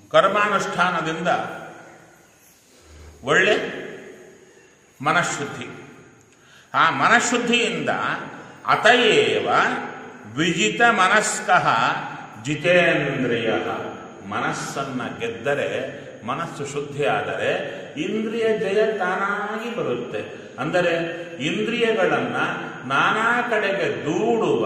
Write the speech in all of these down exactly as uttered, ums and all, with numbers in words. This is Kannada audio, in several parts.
ಕರ್ಮಾನುಷ್ಠಾನದಿಂದ ಒಳ್ಳೆ ಮನಃಶುದ್ಧಿ. ಆ ಮನಃಶುದ್ಧಿಯಿಂದ ಅತಯೇವ ವಿಜಿತ ಮನಸ್ಕಃ ಜಿತೇಂದ್ರಿಯ. ಮನಸ್ಸನ್ನು ಗೆದ್ದರೆ, ಮನಸ್ಸು ಶುದ್ಧಿಯಾದರೆ ಇಂದ್ರಿಯ ಜಯ ತಾನಾಗಿ ಬರುತ್ತೆ. ಅಂದರೆ ಇಂದ್ರಿಯಗಳನ್ನು ನಾನಾ ಕಡೆಗೆ ದೂಡುವ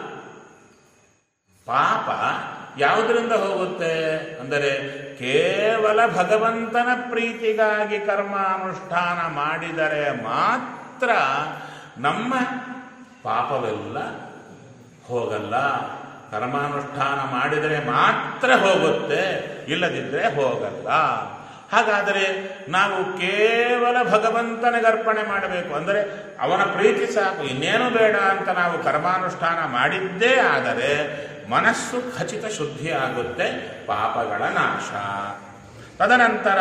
ಪಾಪ ಯಾವುದರಿಂದ ಹೋಗುತ್ತೆ ಅಂದರೆ ಕೇವಲ ಭಗವಂತನ ಪ್ರೀತಿಗಾಗಿ ಕರ್ಮಾನುಷ್ಠಾನ ಮಾಡಿದರೆ ಮಾತ್ರ ನಮ್ಮ ಪಾಪವೆಲ್ಲ ಹೋಗಲ್ಲ. ಕರ್ಮಾನುಷ್ಠಾನ ಮಾಡಿದರೆ ಮಾತ್ರ ಹೋಗುತ್ತೆ, ಇಲ್ಲದಿದ್ದರೆ ಹೋಗಲ್ಲ. ಹಾಗಾದರೆ ನಾವು ಕೇವಲ ಭಗವಂತನಿಗೆ ಅರ್ಪಣೆ ಮಾಡಬೇಕು. ಅಂದರೆ ಅವನ ಪ್ರೀತಿ ಸಾಕು, ಇನ್ನೇನು ಬೇಡ ಅಂತ ನಾವು ಕರ್ಮಾನುಷ್ಠಾನ ಮಾಡಿದ್ದೇ ಆದರೆ ಮನಸ್ಸು ಖಚಿತ ಶುದ್ಧಿ ಆಗುತ್ತೆ, ಪಾಪಗಳ ನಾಶ. ತದನಂತರ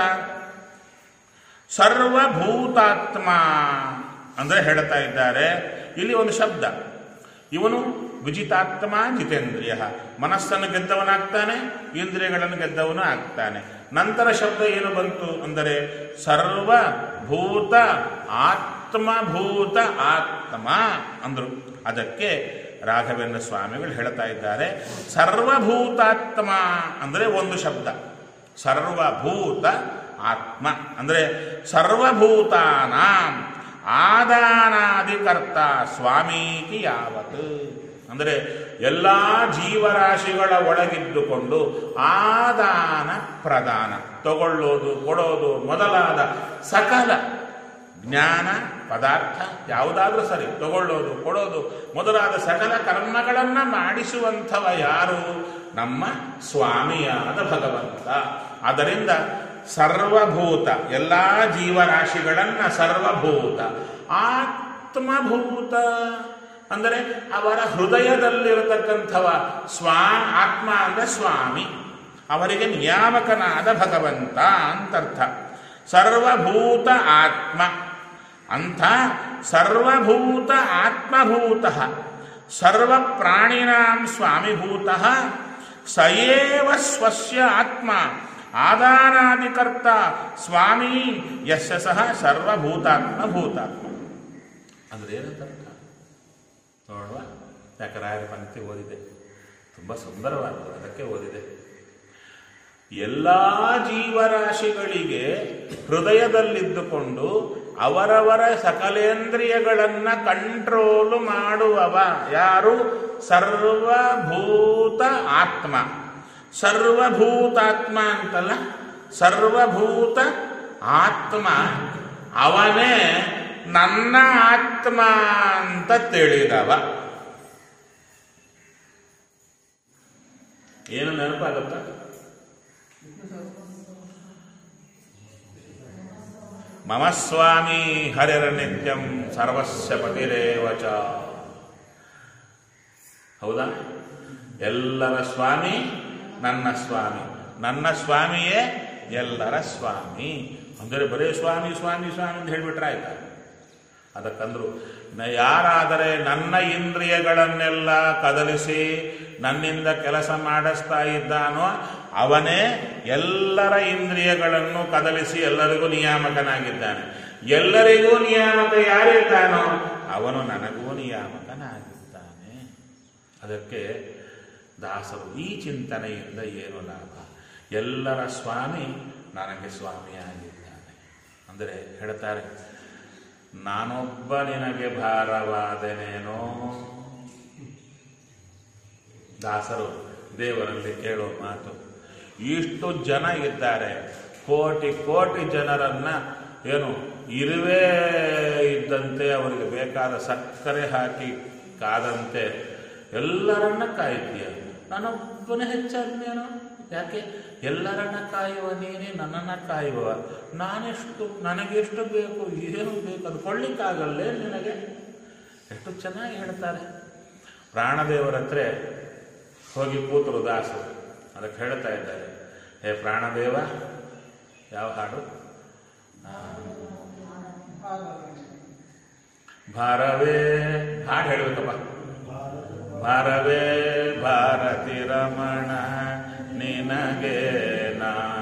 ಸರ್ವಭೂತಾತ್ಮ ಅಂದರೆ ಹೇಳ್ತಾ ಇದ್ದಾರೆ ಇಲ್ಲಿ ಒಂದು ಶಬ್ದ. ಇವನು ವಿಜಿತಾತ್ಮ ಜಿತೇಂದ್ರಿಯ, ಮನಸ್ಸನ್ನು ಗೆದ್ದವನಾಗ್ತಾನೆ, ಇಂದ್ರಿಯಗಳನ್ನು ಗೆದ್ದವನು ಆಗ್ತಾನೆ. ನಂತರ ಶಬ್ದ ಏನು ಬಂತು ಅಂದರೆ ಸರ್ವಭೂತ ಆತ್ಮಭೂತ ಆತ್ಮ ಅಂದರು. ಅದಕ್ಕೆ ರಾಘವೇಂದ್ರ ಸ್ವಾಮಿಗಳು ಹೇಳ್ತಾ ಇದ್ದಾರೆ ಸರ್ವಭೂತಾತ್ಮ ಅಂದರೆ ಒಂದು ಶಬ್ದ, ಸರ್ವಭೂತ ಆತ್ಮ ಅಂದರೆ ಸರ್ವಭೂತಾನ ಆದಾನಾದಿಕರ್ತ ಸ್ವಾಮೀತಿ ಯಾವತ್. ಅಂದರೆ ಎಲ್ಲ ಜೀವರಾಶಿಗಳ ಒಳಗಿದ್ದುಕೊಂಡು ಆದಾನ ಪ್ರದಾನ, ತಗೊಳ್ಳೋದು ಕೊಡೋದು ಮೊದಲಾದ ಸಕಲ ಜ್ಞಾನ ಪದಾರ್ಥ ಯಾವುದಾದ್ರೂ ಸರಿ, ತಗೊಳ್ಳೋದು ಕೊಡೋದು ಮೊದಲಾದ ಸಕಲ ಕರ್ಮಗಳನ್ನು ಮಾಡಿಸುವಂಥವ ಯಾರು? ನಮ್ಮ ಸ್ವಾಮಿಯಾದ ಭಗವಂತ. ಆದ್ದರಿಂದ ಸರ್ವಭೂತ ಎಲ್ಲ ಜೀವರಾಶಿಗಳನ್ನು ಸರ್ವಭೂತ ಆತ್ಮಭೂತ ಅಂದರೆ ಅವರ ಹೃದಯದಲ್ಲಿರತಕ್ಕಂಥವ ಸ್ವಾ ಆತ್ಮ ಅಂದರೆ ಸ್ವಾಮಿ, ಅವರಿಗೆ ನಿಯಾಮಕನಾದ ಭಗವಂತ ಅಂತರ್ಥ. ಸರ್ವಭೂತ ಆತ್ಮ ಅಂಥ ಸರ್ವಭೂತ ಆತ್ಮಭೂತ ಸರ್ವ ಪ್ರಾಣಿನಾಂ ಸ್ವಾಮಿಭೂತ ಸಯೇವ ಸ್ವಸ್ಯ ಆತ್ಮ ಆದಾನಾದಿಕರ್ತ ಸ್ವಾಮಿ ಯಸ್ಯ ಸಹ ಸರ್ವಭೂತಾತ್ಮ ಭೂತಾತ್ಮ. ಅಂದ್ರೆ ಏನಂತ ನೋಡುವ. ಯಾಕೆ ರಾಯರ ಪಂಕ್ತಿ ಓದಿದೆ, ತುಂಬ ಸುಂದರವಾಗಿದೆ, ಅದಕ್ಕೆ ಓದಿದೆ. ಎಲ್ಲ ಜೀವರಾಶಿಗಳಿಗೆ ಹೃದಯದಲ್ಲಿದ್ದುಕೊಂಡು ಅವರವರ ಸಕಲೇಂದ್ರಿಯಗಳನ್ನು ಕಂಟ್ರೋಲು ಮಾಡುವವ ಯಾರು? ಸರ್ವಭೂತ ಆತ್ಮ. ಸರ್ವಭೂತಾತ್ಮ ಅಂತಲ್ಲ, ಸರ್ವಭೂತ ಆತ್ಮ ಅವನೇ ನನ್ನ ಆತ್ಮ ಅಂತ ತಿಳಿದವ. ಏನು ನೆನಪಾಗುತ್ತ? ಮಮ ಸ್ವಾಮಿ ಹರಿರ್ನಿತ್ಯಂ ಸರ್ವಸ್ಯ ಪತಿರೇವಚ. ಹೌದಾ? ಎಲ್ಲರ ಸ್ವಾಮಿ ನನ್ನ ಸ್ವಾಮಿ, ನನ್ನ ಸ್ವಾಮಿಯೇ ಎಲ್ಲರ ಸ್ವಾಮಿ. ಅಂದರೆ ಬರೇ ಸ್ವಾಮಿ ಸ್ವಾಮಿ ಸ್ವಾಮಿ ಅಂತ ಹೇಳಿಬಿಟ್ರೆ ಆಯ್ತಾ? ಅದಕ್ಕಂದ್ರು ಯಾರಾದರೆ ನನ್ನ ಇಂದ್ರಿಯಗಳನ್ನೆಲ್ಲ ಕದಲಿಸಿ ನನ್ನಿಂದ ಕೆಲಸ ಮಾಡಿಸ್ತಾ ಇದ್ದಾನೋ ಅವನೇ ಎಲ್ಲರ ಇಂದ್ರಿಯಗಳನ್ನು ಕದಲಿಸಿ ಎಲ್ಲರಿಗೂ ನಿಯಾಮಕನಾಗಿದ್ದಾನೆ. ಎಲ್ಲರಿಗೂ ನಿಯಾಮಕ ಯಾರಿದ್ದಾನೋ ಅವನು ನನಗೂ ನಿಯಾಮಕನಾಗಿದ್ದಾನೆ. ಅದಕ್ಕೆ ದಾಸರು ಈ ಚಿಂತನೆಯಿಂದ ಏನು ಲಾಭ? ಎಲ್ಲರ ಸ್ವಾಮಿ ನನಗೆ ಸ್ವಾಮಿಯಾಗಿದ್ದಾನೆ. ಅಂದರೆ ಹೇಳ್ತಾರೆ, ನಾನೊಬ್ಬ ನಿನಗೆ ಭಾರವಾದನೇನೋ. ದಾಸರು ದೇವರಲ್ಲಿ ಕೇಳೋ ಮಾತು, ಇಷ್ಟು ಜನ ಇದ್ದಾರೆ, ಕೋಟಿ ಕೋಟಿ ಜನರನ್ನ ಏನು ಇರುವೆ ಇದ್ದಂತೆ ಅವರಿಗೆ ಬೇಕಾದ ಸಕ್ಕರೆ ಹಾಕಿ ಕಾದಂತೆ ಎಲ್ಲರನ್ನ ಕಾಯ್ತೀಯ, ನಾನೊಬ್ಬನೇ ಹೆಚ್ಚಾದ್ನೇನೋ? ಯಾಕೆ? ಎಲ್ಲರನ್ನ ಕಾಯುವ ನೀನೇ ನನ್ನನ್ನು ಕಾಯುವ. ನಾನೆಷ್ಟು, ನನಗೆಷ್ಟು ಬೇಕು, ಏನು ಬೇಕು ಅದು ಕೊಳ್ಳಿಕ್ಕಾಗಲ್ಲೇ ನಿನಗೆ? ಎಷ್ಟು ಚೆನ್ನಾಗಿ ಹೇಳ್ತಾರೆ. ಪ್ರಾಣದೇವರ ಹತ್ರ ಹೋಗಿ ಕೂತರು ದಾಸರು. ಅದಕ್ಕೆ ಹೇಳ್ತಾ ಇದ್ದಾರೆ, ಹೇ ಪ್ರಾಣದೇವ, ಯಾವ ಹಾಡು? ಭಾರವೇ, ಹಾಡು ಹೇಳಬೇಕಪ್ಪ. ಭಾರವೇ ಭಾರತಿ ರಮಣ ನಿನಗೆ ನಾ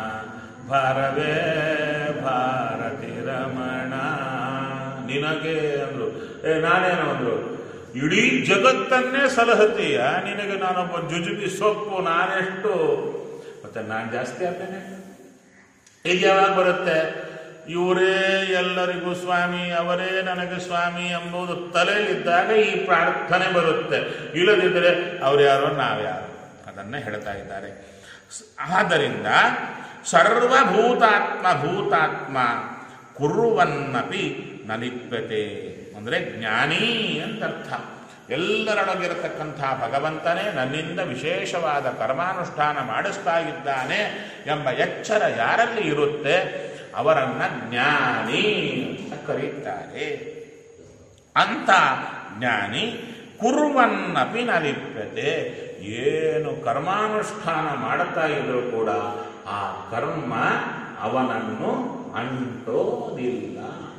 ಭಾರವೇ ಭಾರತಿ ರಮಣ ನಿನಗೆ ಅಂದ್ರು. ಏ ನಾನೇನು ಅಂದ್ರು, ಇಡೀ ಜಗತ್ತನ್ನೇ ಸಲಹತೀಯ, ನಿನಗೆ ನಾನೊಬ್ಬ ಜುಜುಬಿ ಸೊಪ್ಪು, ನಾನೆಷ್ಟು ಮತ್ತೆ ನಾನು ಜಾಸ್ತಿ ಆಗ್ತೇನೆ. ಈಗ ಯಾವಾಗ ಬರುತ್ತೆ? ಇವರೇ ಎಲ್ಲರಿಗೂ ಸ್ವಾಮಿ, ಅವರೇ ನನಗೆ ಸ್ವಾಮಿ ಎಂಬುದು ತಲೆಯಲ್ಲಿದ್ದಾಗ ಈ ಪ್ರಾರ್ಥನೆ ಬರುತ್ತೆ. ಇಲ್ಲದಿದ್ದರೆ ಅವ್ರು ಯಾರೋ ನಾವ್ಯಾರು, ಅದನ್ನೇ ಹೇಳ್ತಾ ಇದ್ದಾರೆ. ಆದ್ದರಿಂದ ಸರ್ವಭೂತಾತ್ಮ ಭೂತಾತ್ಮ ಕುರುವನ್ನಪಿ ನ ಲಿಪ್ಯತೆ ಅಂದರೆ ಜ್ಞಾನಿ ಅಂತರ್ಥ. ಎಲ್ಲರೊಳಗಿರತಕ್ಕಂಥ ಭಗವಂತನೇ ನನ್ನಿಂದ ವಿಶೇಷವಾದ ಕರ್ಮಾನುಷ್ಠಾನ ಮಾಡಿಸ್ತಾ ಇದ್ದಾನೆ ಎಂಬ ಎಚ್ಚರ ಯಾರಲ್ಲಿ ಇರುತ್ತೆ ಅವರನ್ನ ಜ್ಞಾನಿ ಅಂತ ಕರೀತಾರೆ. ಅಂತ ಜ್ಞಾನಿ ಕುರುವನ್ನಪಿ ನ ಲಿಪ್ಯತೆ, ಏನು ಕರ್ಮಾನುಷ್ಠಾನ ಮಾಡುತ್ತಾ ಇದ್ರೂ ಕೂಡ ಆ ಕರ್ಮ ಅವನನ್ನು ಅಂಟೋದಿಲ್ಲ.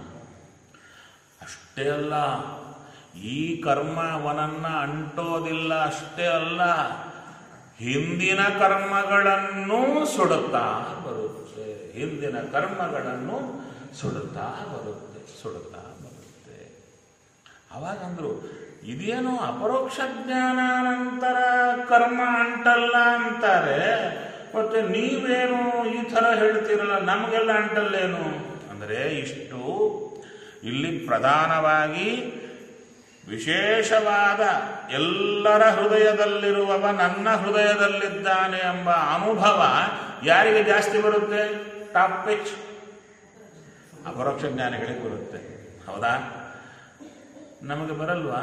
ಅಷ್ಟೇ ಅಲ್ಲ, ಈ ಕರ್ಮ ಅವನನ್ನ ಅಂಟೋದಿಲ್ಲ ಅಷ್ಟೇ ಅಲ್ಲ, ಹಿಂದಿನ ಕರ್ಮಗಳನ್ನೂ ಸುಡುತ್ತಾ ಬರುತ್ತೆ. ಹಿಂದಿನ ಕರ್ಮಗಳನ್ನು ಸುಡುತ್ತಾ ಬರುತ್ತೆ ಸುಡುತ್ತಾ ಬರುತ್ತೆ ಅವಾಗಂದ್ರು ಇದೇನು ಅಪರೋಕ್ಷ ಜ್ಞಾನಾನಂತರ ಕರ್ಮ ಅಂಟಲ್ಲ ಅಂತಾರೆ, ಮತ್ತೆ ನೀವೇನು ಈ ಥರ ಹೇಳ್ತೀರಲ್ಲ, ನಮಗೆಲ್ಲ ಅಂಟಲ್ಲೇನು ಅಂದರೆ ಇಷ್ಟು ಇಲ್ಲಿ ಪ್ರಧಾನವಾಗಿ ವಿಶೇಷವಾದ ಎಲ್ಲರ ಹೃದಯದಲ್ಲಿರುವವ ನನ್ನ ಹೃದಯದಲ್ಲಿದ್ದಾನೆ ಎಂಬ ಅನುಭವ ಯಾರಿಗೆ ಜಾಸ್ತಿ ಬರುತ್ತೆ? ಟಾಪ್ ಪಿಚ್ ಅಪರೋಕ್ಷ ಜ್ಞಾನಿಗಳಿಗೆ ಬರುತ್ತೆ. ಹೌದಾ? ನಮಗೆ ಬರಲ್ವಾ?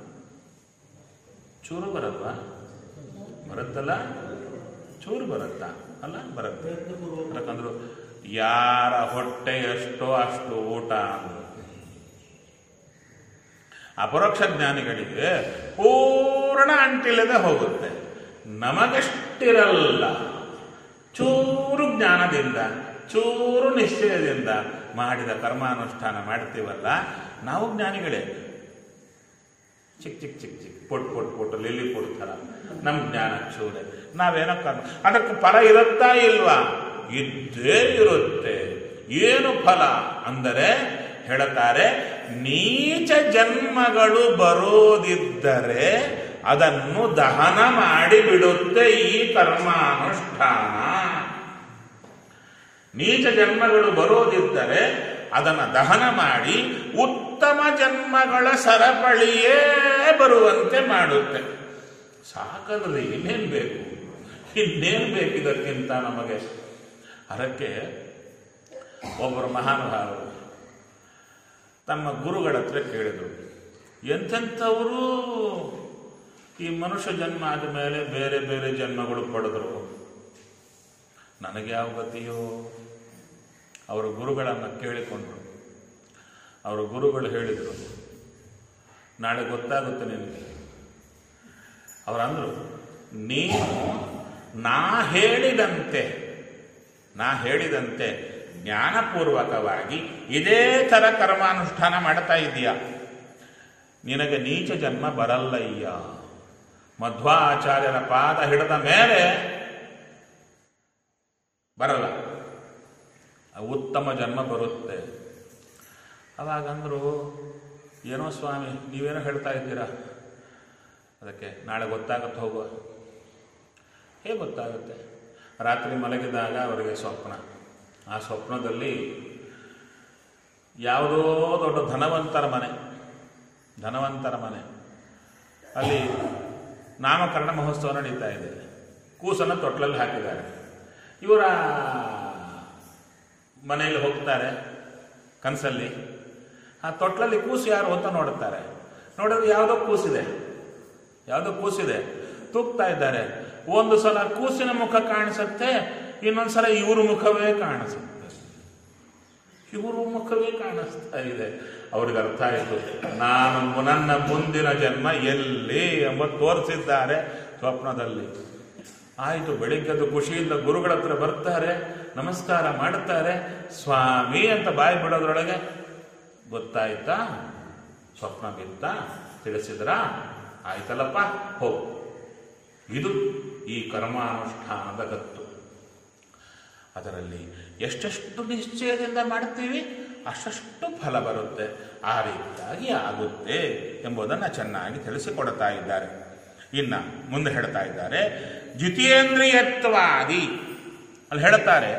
ಚೂರು ಬರಲ್ವಾ? ಬರುತ್ತಲ್ಲ, ಚೂರು ಬರುತ್ತಾ? ಅಲ್ಲ, ಬರುತ್ತೆ. ಯಾಕಂದ್ರು ಯಾರ ಹೊಟ್ಟೆ ಎಷ್ಟೋ ಅಷ್ಟು ಊಟ ಅಂದ್ರು. ಅಪರೋಕ್ಷ ಜ್ಞಾನಿಗಳಿಗೆ ಪೂರ್ಣ ಅಂಟಿಲ್ಲದೆ ಹೋಗುತ್ತೆ. ನಮಗೆಷ್ಟಿರಲ್ಲ, ಚೂರು ಜ್ಞಾನದಿಂದ ಚೂರು ನಿಶ್ಚಯದಿಂದ ಮಾಡಿದ ಕರ್ಮಾನುಷ್ಠಾನ ಮಾಡ್ತೀವಲ್ಲ, ನಾವು ಜ್ಞಾನಿಗಳೇ. ಚಿಕ್ಕ ಚಿಕ್ಕ ಚಿಕ್ಕ ಚಿಕ್ಕ ಪೊಟ್ ಪೊಟ್ ಪೊಟ್ಟು ಲಿಲ್ಲಿ ಪೊಟ್ ಥರ ನಮ್ಮ ಜ್ಞಾನ ಚೂರೆ. ನಾವೇನೋ ಕರ್ಮ, ಅದಕ್ಕೆ ಫಲ ಇರುತ್ತಾ ಇಲ್ವಾ? ಇದ್ದೇ ಇರುತ್ತೆ. ಏನು ಫಲ ಅಂದರೆ ಹೇಳುತ್ತಾರೆ, ನೀಚ ಜನ್ಮಗಳು ಬರೋದಿದ್ದರೆ ಅದನ್ನು ದಹನ ಮಾಡಿ ಬಿಡುತ್ತೆ ಈ ಕರ್ಮಾನುಷ್ಠಾನ. ನೀಚ ಜನ್ಮಗಳು ಬರೋದಿದ್ದರೆ ಅದನ್ನು ದಹನ ಮಾಡಿ ಉತ್ತಮ ಜನ್ಮಗಳ ಸರಪಳಿಯೇ ಬರುವಂತೆ ಮಾಡುತ್ತೆ. ಸಾಕಲ್ರಿ, ಇನ್ನೇನು ಬೇಕು? ಇನ್ನೇನು ಬೇಕಿದಕ್ಕಿಂತ ನಮಗೆ? ಅದಕ್ಕೆ ಒಬ್ಬರು ಮಹಾನುಭಾವರು ತಮ್ಮ ಗುರುಗಳ ಹತ್ರ ಕೇಳಿದರು, ಎಂತೆಂಥವರು ಈ ಮನುಷ್ಯ ಜನ್ಮ ಆದ ಮೇಲೆ ಬೇರೆ ಬೇರೆ ಜನ್ಮಗಳು ಪಡೆದರು, ನನಗೆ ಯಾವ ಗತಿಯೋ? ಅವರ ಗುರುಗಳನ್ನು ಕೇಳಿಕೊಂಡ್ರು. ಅವರ ಗುರುಗಳು ಹೇಳಿದರು, ನಾಳೆ ಗೊತ್ತಾಗುತ್ತೆ ನಿನಗೆ. ಅವರಂದರು, ನೀನು ನಾ ಹೇಳಿದಂತೆ ನಾ ಹೇಳಿದಂತೆ ಜ್ಞಾನಪೂರ್ವಕವಾಗಿ ಇದೇ ಥರ ಕರ್ಮಾನುಷ್ಠಾನ ಮಾಡ್ತಾ ಇದೀಯಾ, ನಿನಗೆ ನೀಚ ಜನ್ಮ ಬರಲ್ಲಯ್ಯ. ಮಧ್ವಾಚಾರ್ಯರ ಪಾದ ಹಿಡಿದ ಮೇಲೆ ಬರಲ್ಲ, ಉತ್ತಮ ಜನ್ಮ ಬರುತ್ತೆ. ಅವಾಗಂದ್ರು, ಏನೋ ಸ್ವಾಮಿ ನೀವೇನೋ ಹೇಳ್ತಾ ಇದ್ದೀರಾ, ಅದಕ್ಕೆ ನಾಳೆ ಗೊತ್ತಾಗುತ್ತೆ, ಹೋಗುವ. ಹೇಗೆ ಗೊತ್ತಾಗುತ್ತೆ? ರಾತ್ರಿ ಮಲಗಿದಾಗ ಅವರಿಗೆ ಸ್ವಪ್ನ. ಆ ಸ್ವಪ್ನದಲ್ಲಿ ಯಾವುದೋ ದೊಡ್ಡ ಧನವಂತರ ಮನೆ ಧನವಂತರ ಮನೆ ಅಲ್ಲಿ ನಾಮಕರಣ ಮಹೋತ್ಸವ ನಡೀತಾ ಇದೆ. ಕೂಸನ್ನು ತೊಟ್ಲಲ್ಲಿ ಹಾಕಿದ್ದಾರೆ. ಇವರ ಮನೆಯಲ್ಲಿ ಹೋಗ್ತಾರೆ ಕನಸಲ್ಲಿ. ಆ ತೊಟ್ಲಲ್ಲಿ ಕೂಸು ಯಾರು ಅಂತ ನೋಡುತ್ತಾರೆ. ನೋಡಿದ್ರೆ ಯಾವುದೋ ಕೂಸಿದೆ ಯಾವುದೋ ಕೂಸಿದೆ ತೂಗ್ತಾ ಇದ್ದಾರೆ. ಒಂದು ಸಲ ಕೂಸಿನ ಮುಖ ಕಾಣಿಸುತ್ತೆ, ಇನ್ನೊಂದು ಸಲ ಇವ್ರ ಮುಖವೇ ಕಾಣಿಸುತ್ತೆ. ಇವ್ರ ಮುಖವೇ ಕಾಣಿಸ್ತಾ ಇದೆ. ಅವ್ರಿಗೆ ಅರ್ಥ ಆಯಿತು, ನಾನು ನನ್ನ ಮುಂದಿನ ಜನ್ಮ ಎಲ್ಲಿ ಎಂಬ ತೋರಿಸಿದ್ದಾರೆ ಸ್ವಪ್ನದಲ್ಲಿ. ಆಯಿತು, ಬೆಳಿಗ್ಗೆದ್ದು ಖುಷಿಯಿಂದ ಗುರುಗಳ ಹತ್ರ ಬರ್ತಾರೆ, ನಮಸ್ಕಾರ ಮಾಡುತ್ತಾರೆ. ಸ್ವಾಮಿ ಅಂತ ಬಾಯಿ ಬಿಡೋದ್ರೊಳಗೆ ಗೊತ್ತಾಯ್ತಾ, ಸ್ವಪ್ನ ಬಿತ್ತ, ತಿಳಿಸಿದ್ರ, ಆಯ್ತಲ್ಲಪ್ಪ ಹೋಗು. ಇದು ಈ ಕರ್ಮಾನುಷ್ಠಾನದ ಗತ್ತು. ಅದರಲ್ಲಿ ಎಷ್ಟೆಷ್ಟು ನಿಶ್ಚಯದಿಂದ ಮಾಡ್ತೀವಿ ಅಷ್ಟಷ್ಟು ಫಲ ಬರುತ್ತೆ. ಆ ರೀತಿಯಾಗಿ ಆಗುತ್ತೆ ಎಂಬುದನ್ನು ಚೆನ್ನಾಗಿ ತಿಳಿಸಿಕೊಡ್ತಾ ಇದ್ದಾರೆ. ಇನ್ನು ಮುಂದೆ ಹೇಳ್ತಾ ಇದ್ದಾರೆ, ಜಿತೇಂದ್ರಿಯತ್ವಾದಿ ಅಲ್ಲಿ ಹೇಳ್ತಾರೆ,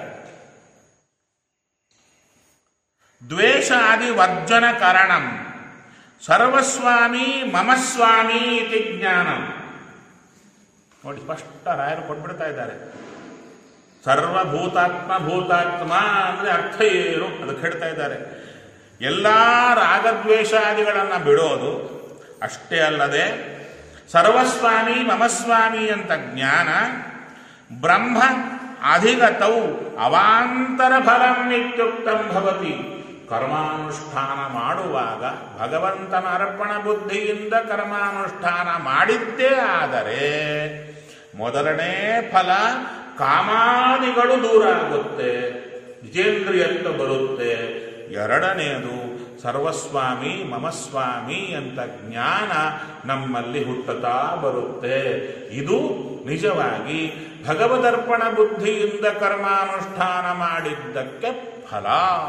ದ್ವೇಷಾದಿ ವರ್ಜನ ಕಾರಣಂ ಸರ್ವಸ್ವಾಮಿ ಮಮ ಸ್ವಾಮಿ ಇತಿ ಜ್ಞಾನಂ. ನೋಡಿ, ಸ್ಪಷ್ಟ ರಾಯರು ಕೊಟ್ಬಿಡ್ತಾ ಇದ್ದಾರೆ. ಸರ್ವಭೂತಾತ್ಮ ಭೂತಾತ್ಮ ಅಂದ್ರೆ ಅರ್ಥ ಏನು ಅದಕ್ಕೆ ಹೇಳ್ತಾ ಇದ್ದಾರೆ. ಎಲ್ಲ ರಾಗದ್ವೇಷಾದಿಗಳನ್ನು ಬಿಡೋದು ಅಷ್ಟೇ ಅಲ್ಲದೆ ಸರ್ವಸ್ವಾಮಿ ಮಮಸ್ವಾಮಿ ಅಂತ ಜ್ಞಾನ, ಬ್ರಹ್ಮ ಅಧಿಗತೌ ಅವಾಂತರ ಫಲಂ ನಿತ್ಯುಕ್ತಂ ಭವತಿ. ಕರ್ಮಾನುಷ್ಠಾನ ಮಾಡುವಾಗ ಭಗವಂತನ ಅರ್ಪಣ ಬುದ್ಧಿಯಿಂದ ಕರ್ಮಾನುಷ್ಠಾನ ಮಾಡಿದ್ದೇ ಆದರೆ ಮೊದಲನೇ ಫಲ ಕಾಮಾದಿಗಳು ದೂರ ಆಗುತ್ತೆ, ಜಿತೇಂದ್ರಿಯತ್ವ ಬರುತ್ತೆ. ಎರಡನೆಯದು ಸರ್ವಸ್ವಾಮಿ ಮಮಸ್ವಾಮಿ ಅಂತ ಜ್ಞಾನ ನಮ್ಮಲ್ಲಿ ಹುಟ್ಟುತ್ತಾ ಬರುತ್ತೆ. ಇದು ನಿಜವಾಗಿ ಭಗವದರ್ಪಣ ಬುದ್ಧಿಯಿಂದ ಕರ್ಮಾನುಷ್ಠಾನ ಮಾಡಿದ್ದಕ್ಕೆ ಫಲ.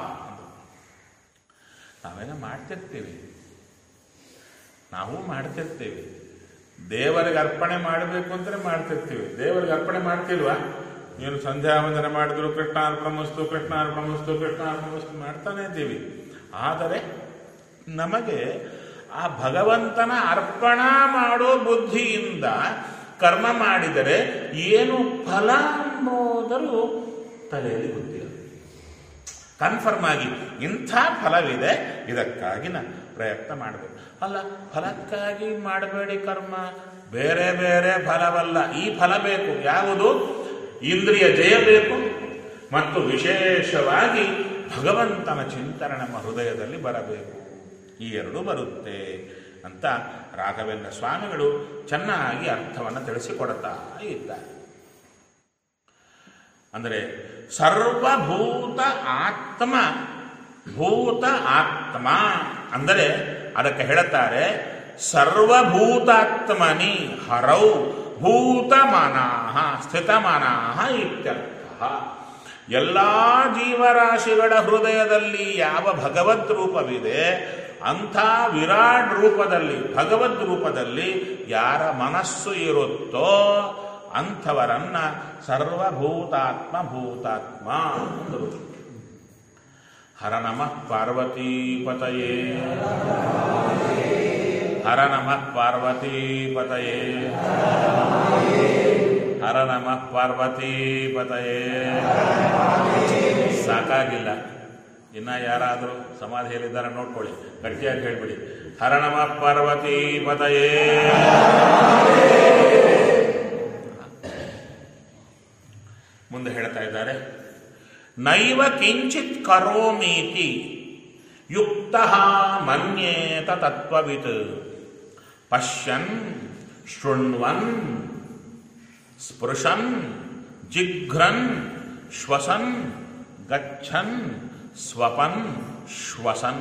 ನಾವೇನೋ ಮಾಡ್ತಿರ್ತೀವಿ, ನಾವು ಮಾಡ್ತಿರ್ತೀವಿ, ದೇವರಿಗೆ ಅರ್ಪಣೆ ಮಾಡಬೇಕು ಅಂದರೆ ಮಾಡ್ತಿರ್ತೀವಿ. ದೇವರಿಗೆ ಅರ್ಪಣೆ ಮಾಡ್ತಿಲ್ವಾ? ನೀನು ಸಂಧ್ಯಾ ವಂದನೆ ಮಾಡಿದ್ರು ಕೃಷ್ಣಾರ್ಪಣಮಸ್ತು ಕೃಷ್ಣಾರ್ಪಣಮಸ್ತು ಕೃಷ್ಣಾರ್ಪಣಮಸ್ತು ಮಾಡ್ತಾನೆ ಇದ್ದೀವಿ. ಆದರೆ ನಮಗೆ ಆ ಭಗವಂತನ ಅರ್ಪಣ ಮಾಡೋ ಬುದ್ಧಿಯಿಂದ ಕರ್ಮ ಮಾಡಿದರೆ ಏನು ಫಲ ಎಂಬುದರೂ ತಲೆಯಲ್ಲಿ ಗೊತ್ತಿಲ್ಲ. ಕನ್ಫರ್ಮ್ ಆಗಿ ಇಂಥ ಫಲವಿದೆ, ಇದಕ್ಕಾಗಿ ನಾನು ಪ್ರಯತ್ನ ಮಾಡಬೇಕು. ಅಲ್ಲ, ಫಲಕ್ಕಾಗಿ ಮಾಡಬೇಡಿ ಕರ್ಮ, ಬೇರೆ ಬೇರೆ ಫಲವಲ್ಲ, ಈ ಫಲ ಬೇಕು. ಯಾವುದು? ಇಂದ್ರಿಯ ಜಯ ಬೇಕು ಮತ್ತು ವಿಶೇಷವಾಗಿ ಭಗವಂತನ ಚಿಂತನೆ ನಮ್ಮ ಹೃದಯದಲ್ಲಿ ಬರಬೇಕು. ಈ ಎರಡು ಬರುತ್ತೆ ಅಂತ ರಾಘವೇಂದ್ರ ಸ್ವಾಮಿಗಳು ಚೆನ್ನಾಗಿ ಅರ್ಥವನ್ನು ತಿಳಿಸಿಕೊಡ್ತಾ ಇದ್ದಾರೆ. ಅಂದರೆ ಸರ್ವಭೂತ ಆತ್ಮ, ಭೂತ ಆತ್ಮ ಅಂದರೆ ಅದಕ್ಕೆ ಹೇಳುತ್ತಾರೆ ಸರ್ವಭೂತಾತ್ಮನಿ ಹರೌ ಭೂತಮನಃ ಸ್ಥಿತಮನಃ ಇತ್ಯರ್ಥ. ಎಲ್ಲ ಜೀವರಾಶಿಗಳ ಹೃದಯದಲ್ಲಿ ಯಾವ ಭಗವದ್ ರೂಪವಿದೆ ಅಂಥ ವಿರಾಟ್ ರೂಪದಲ್ಲಿ, ಭಗವದ್ ರೂಪದಲ್ಲಿ ಯಾರ ಮನಸ್ಸು ಇರುತ್ತೋ ಅಂಥವರನ್ನ ಸರ್ವಭೂತಾತ್ಮ ಭೂತಾತ್ಮ ಅಂದರು. ಹರ ನಮಃ ಪಾರ್ವತೀಪತಯೇ, ಹರ ನಮಃ ಪಾರ್ವತೀಪತಯೇ, ಹರ ನಮಃ ಪಾರ್ವತೀಪತಯೇ. ಸಾಕಾಗಿಲ್ಲ, ಇನ್ನ ಯಾರಾದರೂ ಸಮಾಧಿಯಲ್ಲಿದ್ದಾರೆ ನೋಡ್ಕೊಳ್ಳಿ, ಗಟ್ಟಿಯಾಗಿ ಹೇಳ್ಬಿಡಿ, ಹರ ನಮಃ ಪಾರ್ವತೀಪತಯೇ. ಮುಂದೆ ಹೇಳ್ತಾ ಇದ್ದಾರೆ, ನೈವ ಕಿಂಚಿತ್ ಕರೋಮೀತಿ ಯುಕ್ತಃ ಮನ್ಯೇತ ತತ್ವವಿತ್ ಪಶ್ಯನ್ ಶೃಣ್ವನ್ ಸ್ಪೃಶನ್ ಜಿಘ್ರನ್ ಶ್ವಸನ್ ಗಚ್ಚನ್ ಸ್ವಪನ್ ಶ್ವಸನ್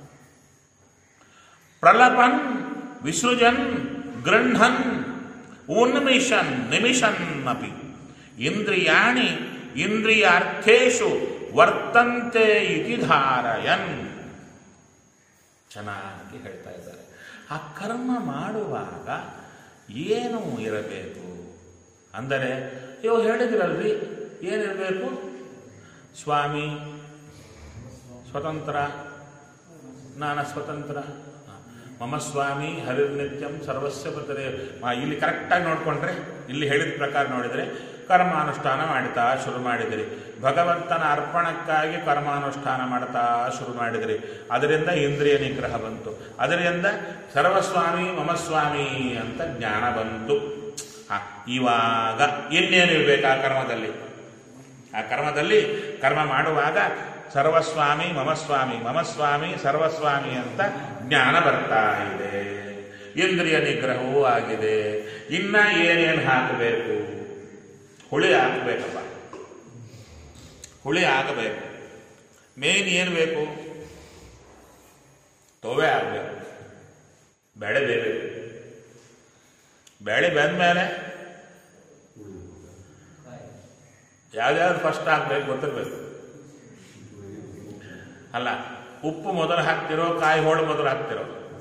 ಪ್ರಲಪನ್ ವಿಸೃಜನ್ ಗೃಹ್ಣನ್ ಉನ್ಮಿಷನ್ ನಿಮಿಷನ್ ಅಪಿ ಇಂದ್ರಿಯಾಣಿ ಇಂದ್ರಿಯಾರ್ಥೇಷು ವರ್ತಂತೆ ಇತಿ ಧಾರಯನ್. ಚೆನ್ನಾಗಿ ಹೇಳ್ತಾ ಇದ್ದಾರೆ. ಆ ಕರ್ಮ ಮಾಡುವಾಗ ಏನು ಇರಬೇಕು ಅಂದರೆ, ಇವು ಹೇಳಿದ್ರಲ್ರಿ, ಏನಿರಬೇಕು? ಸ್ವಾಮಿ ಸ್ವತಂತ್ರ, ನಾನು ಸ್ವತಂತ್ರ, ಮಮ ಸ್ವಾಮಿ ಹರಿರ್ನಿತ್ಯಂ ಸರ್ವಸ್ಯ ಪದರೆ. ಇಲ್ಲಿ ಕರೆಕ್ಟಾಗಿ ನೋಡಿಕೊಂಡ್ರೆ, ಇಲ್ಲಿ ಹೇಳಿದ ಪ್ರಕಾರ ನೋಡಿದರೆ ಕರ್ಮಾನುಷ್ಠಾನ ಮಾಡ್ತಾ ಶುರು ಮಾಡಿದಿರಿ, ಭಗವಂತನ ಅರ್ಪಣಕ್ಕಾಗಿ ಕರ್ಮಾನುಷ್ಠಾನ ಮಾಡ್ತಾ ಶುರು ಮಾಡಿದಿರಿ, ಅದರಿಂದ ಇಂದ್ರಿಯ ನಿಗ್ರಹ ಬಂತು, ಅದರಿಂದ ಸರ್ವಸ್ವಾಮಿ ಮಮಸ್ವಾಮಿ ಅಂತ ಜ್ಞಾನ ಬಂತು. ಆ ಇವಾಗ ಇನ್ನೇನಿರ್ಬೇಕು ಆ ಕರ್ಮದಲ್ಲಿ? ಆ ಕರ್ಮದಲ್ಲಿ ಕರ್ಮ ಮಾಡುವಾಗ ಸರ್ವಸ್ವಾಮಿ ಮಮಸ್ವಾಮಿ ಮಮಸ್ವಾಮಿ ಸರ್ವಸ್ವಾಮಿ ಅಂತ ಜ್ಞಾನ ಬರ್ತಾ ಇದೆ, ಇಂದ್ರಿಯ ನಿಗ್ರಹವೂ ಆಗಿದೆ. ಇನ್ನ ಏನೇನು ಹಾಕಬೇಕು? ಹುಳಿ ಹಾಕಬೇಕಪ್ಪ, ಹುಳಿ ಆಗಬೇಕು. ಮೇನ್ ಏನು ಬೇಕು? ತೋವೆ ಆಗಬೇಕು, ಬೇಳೆ ಬೇಯಬೇಕು. ಬೇಳೆ ಬೆಂದ ಮೇಲೆ ಯಾವ್ದಾದ್ರು ಫಸ್ಟ್ ಹಾಕ್ಬೇಕು ಗೊತ್ತಿರ್ಬೇಕು. ಅಲ್ಲ, ಉಪ್ಪು ಮೊದಲು ಹಾಕ್ತಿರೋ ಕಾಯಿ ಹೋಳು ಮೊದಲು ಹಾಕ್ತಿರೋ?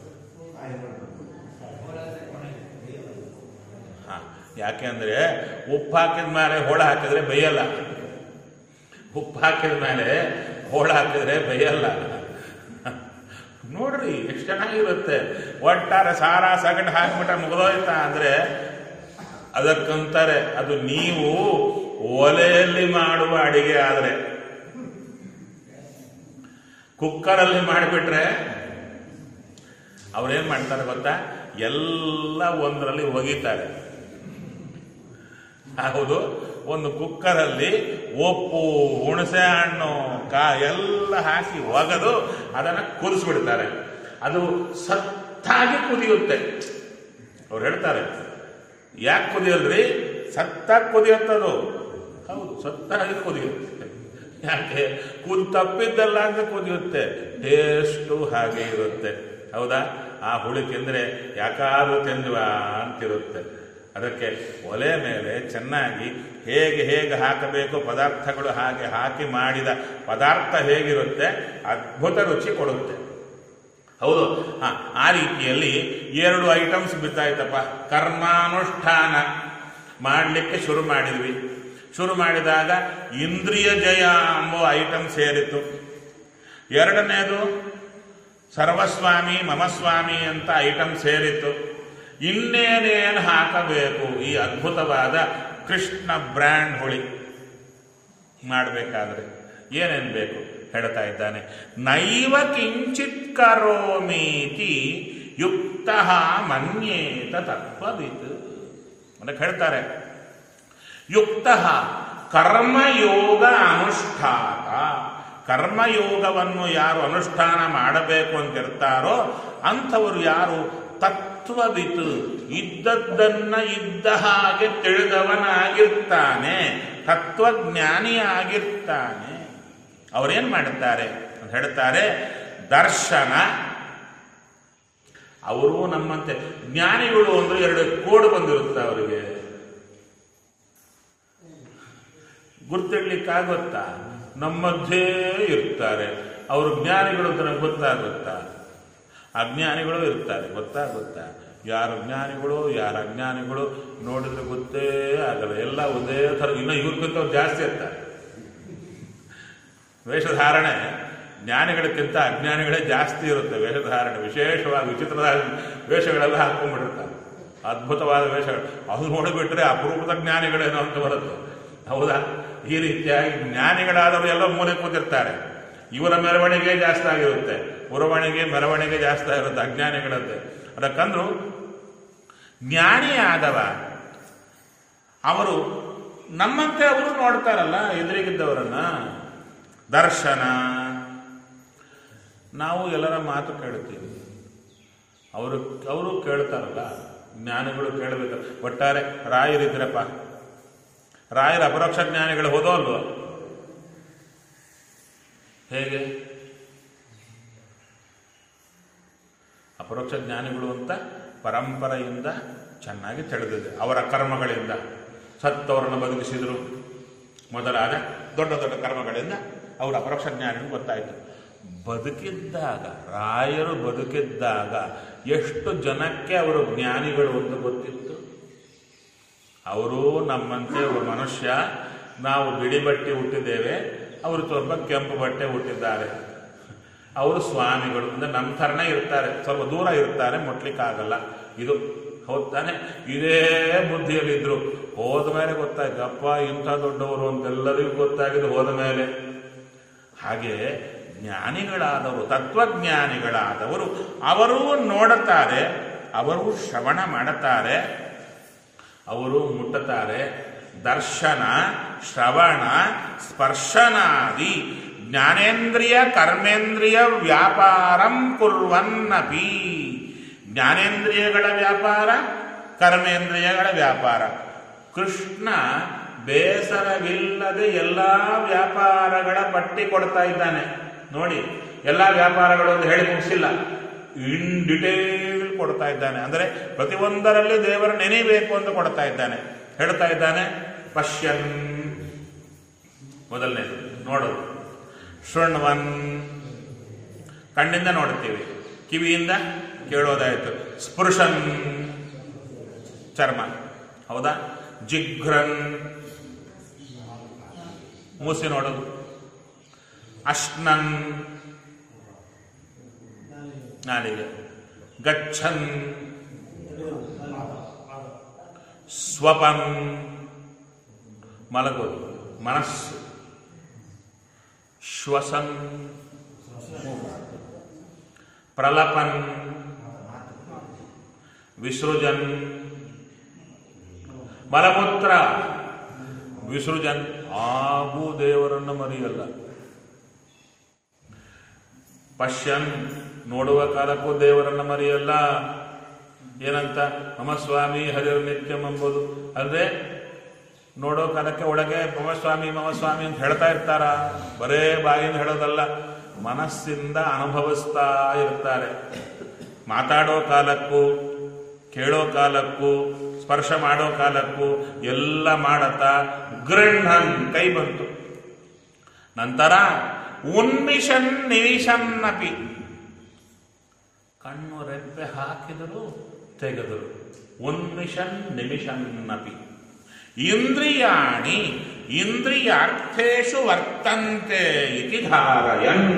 ಹಾ, ಯಾಕೆ ಅಂದ್ರೆ ಉಪ್ಪು ಹಾಕಿದ ಮೇಲೆ ಹೋಳ ಹಾಕಿದ್ರೆ ಬೇಯಲ್ಲ. ಉಪ್ಪು ಹಾಕಿದ ಮೇಲೆ ಹೋಳ ಹಾಕಿದ್ರೆ ಬೇಯಲ್ಲ. ನೋಡ್ರಿ ಎಷ್ಟು ಚೆನ್ನಾಗಿರುತ್ತೆ. ಒಟ್ಟಾರೆ ಸಾರ ಸಗಟು ಹಾಕ್ಬಿಟ್ಟ ಮುಗಿದೋಯ್ತಾ ಅಂದ್ರೆ ಅದಕ್ಕಂತಾರೆ ಅದು ನೀವು ಒಲೆಯಲ್ಲಿ ಮಾಡುವ ಅಡಿಗೆ. ಆದರೆ ಕುಕ್ಕರಲ್ಲಿ ಮಾಡಿಬಿಟ್ರೆ ಅವ್ರೇನ್ ಮಾಡ್ತಾರೆ ಗೊತ್ತಾ? ಎಲ್ಲ ಒಂದರಲ್ಲಿ ಒಗಿತಾರೆ. ಹೌದು, ಒಂದು ಕುಕ್ಕರಲ್ಲಿ ಉಪ್ಪು, ಹುಣಸೆ ಹಣ್ಣು, ಕಾ ಎಲ್ಲ ಹಾಕಿ ಒಗೆದು ಅದನ್ನು ಕುದಿಸ್ಬಿಡ್ತಾರೆ. ಅದು ಸತ್ತಾಗಿ ಕುದಿಯುತ್ತೆ. ಅವ್ರು ಹೇಳ್ತಾರೆ, ಯಾಕೆ ಕುದಿಯಲ್ರಿ? ಸತ್ತಾಗಿ ಕುದಿಯುತ್ತದು. ಹೌದು, ಸತ್ತಾಗಿ ಕುದಿಯುತ್ತೆ. ಯಾಕೆ? ಕುದ್ ತಪ್ಪಿದ್ದಲ್ಲ ಅಂತ ಕುದಿಯುತ್ತೆ. ಟೇಸ್ಟು ಹಾಗೆ ಇರುತ್ತೆ. ಹೌದಾ? ಆ ಹುಳಿ ತಿಂದರೆ ಯಾಕಾದ್ರೂ ತಿಂದ್ವಾ ಅಂತಿರುತ್ತೆ. ಅದಕ್ಕೆ ಒಲೆ ಮೇಲೆ ಚೆನ್ನಾಗಿ ಹೇಗೆ ಹೇಗೆ ಹಾಕಬೇಕು ಪದಾರ್ಥಗಳು ಹಾಗೆ ಹಾಕಿ ಮಾಡಿದ ಪದಾರ್ಥ ಹೇಗಿರುತ್ತೆ ಅದ್ಭುತ ರುಚಿ ಕೊಡುತ್ತೆ. ಹೌದು. ಹಾ, ಆ ರೀತಿಯಲ್ಲಿ ಎರಡು ಐಟಮ್ಸ್ ಬಿದ್ದಾಯ್ತಪ್ಪ. ಕರ್ಮಾನುಷ್ಠಾನ ಮಾಡಲಿಕ್ಕೆ ಶುರು ಮಾಡಿದ್ವಿ. ಶುರು ಮಾಡಿದಾಗ ಇಂದ್ರಿಯ ಜಯ ಎಂಬ ಐಟಮ್ ಸೇರಿತು. ಎರಡನೇದು ಸರ್ವಸ್ವಾಮಿ ಮಮಸ್ವಾಮಿ ಅಂತ ಐಟಮ್ ಸೇರಿತು. ಇನ್ನೇನೇನು ಹಾಕಬೇಕು? ಈ ಅದ್ಭುತವಾದ ಕೃಷ್ಣ ಬ್ರ್ಯಾಂಡ್ ಹುಳಿ ಮಾಡಬೇಕಾದ್ರೆ ಏನೇನು ಬೇಕು ಹೇಳ್ತಾ ಇದ್ದಾನೆ. ನೈವ ಕಿಂಚಿತ್ ಕರೋಮೀತಿ ಯುಕ್ತ ಮನ್ಯೇತ ತತ್ವವಿತ್. ಅದಕ್ಕೆ ಹೇಳ್ತಾರೆ, ಯುಕ್ತ ಕರ್ಮಯೋಗ ಅನುಷ್ಠಾತ. ಕರ್ಮಯೋಗವನ್ನು ಯಾರು ಅನುಷ್ಠಾನ ಮಾಡಬೇಕು ಅಂತಿರ್ತಾರೋ ಅಂಥವರು ಯಾರು ತತ್ವವಿತ್, ಇದ್ದದ್ದನ್ನ ಇದ್ದ ಹಾಗೆ ತಿಳಿದವನಾಗಿರ್ತಾನೆ, ತತ್ವಜ್ಞಾನಿಯಾಗಿರ್ತಾನೆ. ಅವರೇನ್ ಮಾಡುತ್ತಾರೆ ಅಂತ ಹೇಳ್ತಾರೆ, ದರ್ಶನ. ಅವರು ನಮ್ಮಂತೆ ಜ್ಞಾನಿಗಳು ಅಂದ್ರೆ ಎರಡು ಕೋಡು ಬಂದಿರುತ್ತೆ ಅವರಿಗೆ. ಗುರ್ತಿಡ್ಲಿಕ್ಕಾಗುತ್ತಾ? ನಮ್ಮಧ್ಯೇ ಇರ್ತಾರೆ. ಅವರು ಜ್ಞಾನಿಗಳು ಅಂತ ನಮ್ಗೆ ಗೊತ್ತಾಗುತ್ತಾ? ಅಜ್ಞಾನಿಗಳು ಇರ್ತಾರೆ, ಗೊತ್ತಾಗುತ್ತಾ? ಯಾರು ಜ್ಞಾನಿಗಳು ಯಾರು ಅಜ್ಞಾನಿಗಳು ನೋಡಿದ್ರೆ ಗೊತ್ತೇ ಆಗಲ್ಲ. ಎಲ್ಲ ಒಂದೇ ಥರ. ಇನ್ನು ಇವ್ರಿಗಿಂತ ಜಾಸ್ತಿ ಇರ್ತಾರೆ. ವೇಷಧಾರಣೆ ಜ್ಞಾನಿಗಳಕ್ಕಿಂತ ಅಜ್ಞಾನಿಗಳೇ ಜಾಸ್ತಿ ಇರುತ್ತೆ ವೇಷಧಾರಣೆ. ವಿಶೇಷವಾಗಿ ವಿಚಿತ್ರವಾದ ವೇಷಗಳೆಲ್ಲ ಹಾಕೊಂಡ್ಬಿಟ್ಟಿರ್ತಾರೆ. ಅದ್ಭುತವಾದ ವೇಷಗಳು. ಅದು ನೋಡಿಬಿಟ್ರೆ ಅಪರೂಪದ ಜ್ಞಾನಿಗಳೇನೋ ಅಂತ ಬರುತ್ತೆ. ಹೌದಾ? ಈ ರೀತಿಯಾಗಿ ಜ್ಞಾನಿಗಳಾದವರು ಎಲ್ಲ ಮೂಲೆ ಕೂತಿರ್ತಾರೆ. ಇವರ ಮೆರವಣಿಗೆ ಜಾಸ್ತಿ ಆಗಿರುತ್ತೆ, ಉರವಣಿಗೆ ಮೆರವಣಿಗೆ ಜಾಸ್ತಿ ಆಗಿರುತ್ತೆ ಅಜ್ಞಾನಿಗಳಂತೆ. ಅದಕ್ಕಂದ್ರು ಜ್ಞಾನಿ ಆದವ ಅವರು ನಮ್ಮಂತೆ ಅವರು ನೋಡ್ತಾರಲ್ಲ ಎದುರಿಗಿದ್ದವರನ್ನ. ದರ್ಶನ. ನಾವು ಎಲ್ಲರ ಮಾತು ಕೇಳ್ತೀವಿ, ಅವರು ಅವರು ಕೇಳ್ತಾರಲ್ಲ. ಜ್ಞಾನಿಗಳು ಕೇಳಬೇಕು. ಒಟ್ಟಾರೆ ರಾಯರಿದ್ರಪ್ಪ, ರಾಯರ ಅಪರೋಕ್ಷ ಜ್ಞಾನಿಗಳು ಹೋದೋ ಅಲ್ವೋ? ಹೇಗೆ? ಅಪರೋಕ್ಷ ಜ್ಞಾನಿಗಳು ಅಂತ ಪರಂಪರೆಯಿಂದ ಚೆನ್ನಾಗಿ ತಿಳಿದಿದೆ. ಅವರ ಕರ್ಮಗಳಿಂದ ಸತ್ತವರನ್ನು ಬದುಕಿಸಿದರು ಮೊದಲಾದ ದೊಡ್ಡ ದೊಡ್ಡ ಕರ್ಮಗಳಿಂದ ಅವರು ಅಪರೋಕ್ಷ ಜ್ಞಾನಿಗಳು ಗೊತ್ತಾಯಿತು. ಬದುಕಿದ್ದಾಗ, ರಾಯರು ಬದುಕಿದ್ದಾಗ ಎಷ್ಟು ಜನಕ್ಕೆ ಅವರು ಜ್ಞಾನಿಗಳು ಅಂತ ಗೊತ್ತಿತ್ತು? ಅವರು ನಮ್ಮಂತೆ ಒಬ್ಬ ಮನುಷ್ಯ, ನಾವು ಬಿಳಿ ಬಟ್ಟೆ ಹುಟ್ಟಿದ್ದೇವೆ, ಅವರು ಸ್ವಲ್ಪ ಕೆಂಪು ಬಟ್ಟೆ ಹುಟ್ಟಿದ್ದಾರೆ. ಅವರು ಸ್ವಾಮಿಗಳು ಅಂದರೆ ನಮ್ಮ ಥರನೇ ಇರ್ತಾರೆ, ಸ್ವಲ್ಪ ದೂರ ಇರ್ತಾರೆ, ಮುಟ್ಲಿಕ್ಕಾಗಲ್ಲ. ಇದು ಹೋಗ್ತಾನೆ. ಇದೇ ಬುದ್ಧಿಯಲ್ಲಿದ್ದರು. ಹೋದ ಮೇಲೆ ಗೊತ್ತಾಯ್ತು, ಅಪ್ಪ ಇಂಥ ದೊಡ್ಡವರು ಅಂತೆಲ್ಲರಿಗೂ ಗೊತ್ತಾಗಿದ್ದು ಹೋದ ಮೇಲೆ. ಹಾಗೆ ಜ್ಞಾನಿಗಳಾದವರು, ತತ್ವಜ್ಞಾನಿಗಳಾದವರು ಅವರೂ ನೋಡುತ್ತಾರೆ, ಅವರು ಶ್ರವಣ ಮಾಡುತ್ತಾರೆ, ಅವರು ಮುಟ್ಟುತ್ತಾರೆ. ದರ್ಶನ, ಶ್ರವಣ, ಸ್ಪರ್ಶನಾದಿ ಜ್ಞಾನೇಂದ್ರಿಯ ಕರ್ಮೇಂದ್ರಿಯ ವ್ಯಾಪಾರಂ ಕುರ್ವನ್ನಪಿ. ಜ್ಞಾನೇಂದ್ರಿಯಗಳ ವ್ಯಾಪಾರ, ಕರ್ಮೇಂದ್ರಿಯಗಳ ವ್ಯಾಪಾರ. ಕೃಷ್ಣ ಬೇಸರವಿಲ್ಲದೆ ಎಲ್ಲ ವ್ಯಾಪಾರಗಳ ಪಟ್ಟಿ ಕೊಡ್ತಾ ಇದ್ದಾನೆ ನೋಡಿ. ಎಲ್ಲ ವ್ಯಾಪಾರಗಳು ಅಂತ ಹೇಳಿ ಮುಗಿಸಿಲ್ಲ, ಇನ್ ಡಿಟೇಲ್ ಕೊಡ್ತಾ ಇದ್ದಾನೆ. ಅಂದರೆ ಪ್ರತಿಯೊಂದರಲ್ಲಿ ದೇವರ ನೆನೆಯಬೇಕು ಅಂತ ಕೊಡ್ತಾ ಇದ್ದಾನೆ. ಹೇಳ್ತಾ ಇದ್ದಾನೆ, ಪಶ್ಯನ್ ಮೊದಲನೇದು ನೋಡೋದು. ಶೃಣ್ವನ್ ಕಣ್ಣಿಂದ ನೋಡ್ತೀವಿ, ಕಿವಿಯಿಂದ ಕೇಳೋದಾಯ್ತು. ಸ್ಪೃಶನ್ ಚರ್ಮ, ಹೌದಾ? ಜಿಘ್ರನ್ ಮೂಸಿ ನೋಡೋದು. ಅಶ್ನನ್ ನಾಲಿಗೆ. ಗಚ್ಚನ್ ಸ್ವಪನ್ ಮಲಗೋದು, ಮನಸ್ಸು. ಶ್ವಸನ್ ಪ್ರಲಪನ್ ವಿಸೃಜನ್ ಮಲಮೂತ್ರ ವಿಸೃಜನ್. ಹಾಗೂ ದೇವರನ್ನು ಮರೆಯಲ್ಲ. ಪಶ್ಯನ್ ನೋಡುವ ಕಾಲಕ್ಕೂ ದೇವರನ್ನು ಮರೆಯಲ್ಲ. ಏನಂತ? ಮಮ ಸ್ವಾಮಿ ಹರಿರ್ ನಿತ್ಯಂ ಎಂಬುದು ಅಲ್ಲದೆ ನೋಡೋ ಕಾಲಕ್ಕೆ ಒಳಗೆ ಮಮ ಸ್ವಾಮಿ ಮಮ ಸ್ವಾಮಿ ಅಂತ ಹೇಳ್ತಾ ಇರ್ತಾರ. ಬರೇ ಬಾಯಿಂದ ಹೇಳೋದಲ್ಲ, ಮನಸ್ಸಿಂದ ಅನುಭವಿಸ್ತಾ ಇರ್ತಾರೆ. ಮಾತಾಡೋ ಕಾಲಕ್ಕೂ, ಕೇಳೋ ಕಾಲಕ್ಕೂ, ಸ್ಪರ್ಶ ಮಾಡೋ ಕಾಲಕ್ಕೂ ಎಲ್ಲ ಮಾಡತಾ ಗೃಹನ್ ಕೈ ಬಂತು. ನಂತರ ಉನ್ಮಿಷನ್ ನಿಮಿಷನ್ನಪಿ ಕಣ್ಣು ರೆಪ್ಪೆ ಹಾಕಿದರು ತೆಗೆದರು. ಉನ್ಮಿಷನ್ ನಿಮಿಷನ್ನಪಿ ಇಂದ್ರಿಯಾಣಿ ಇಂದ್ರಿಯಾರ್ಥೇಶು ವರ್ತಂತೆ ಇತಿ ಧಾರಯನ್.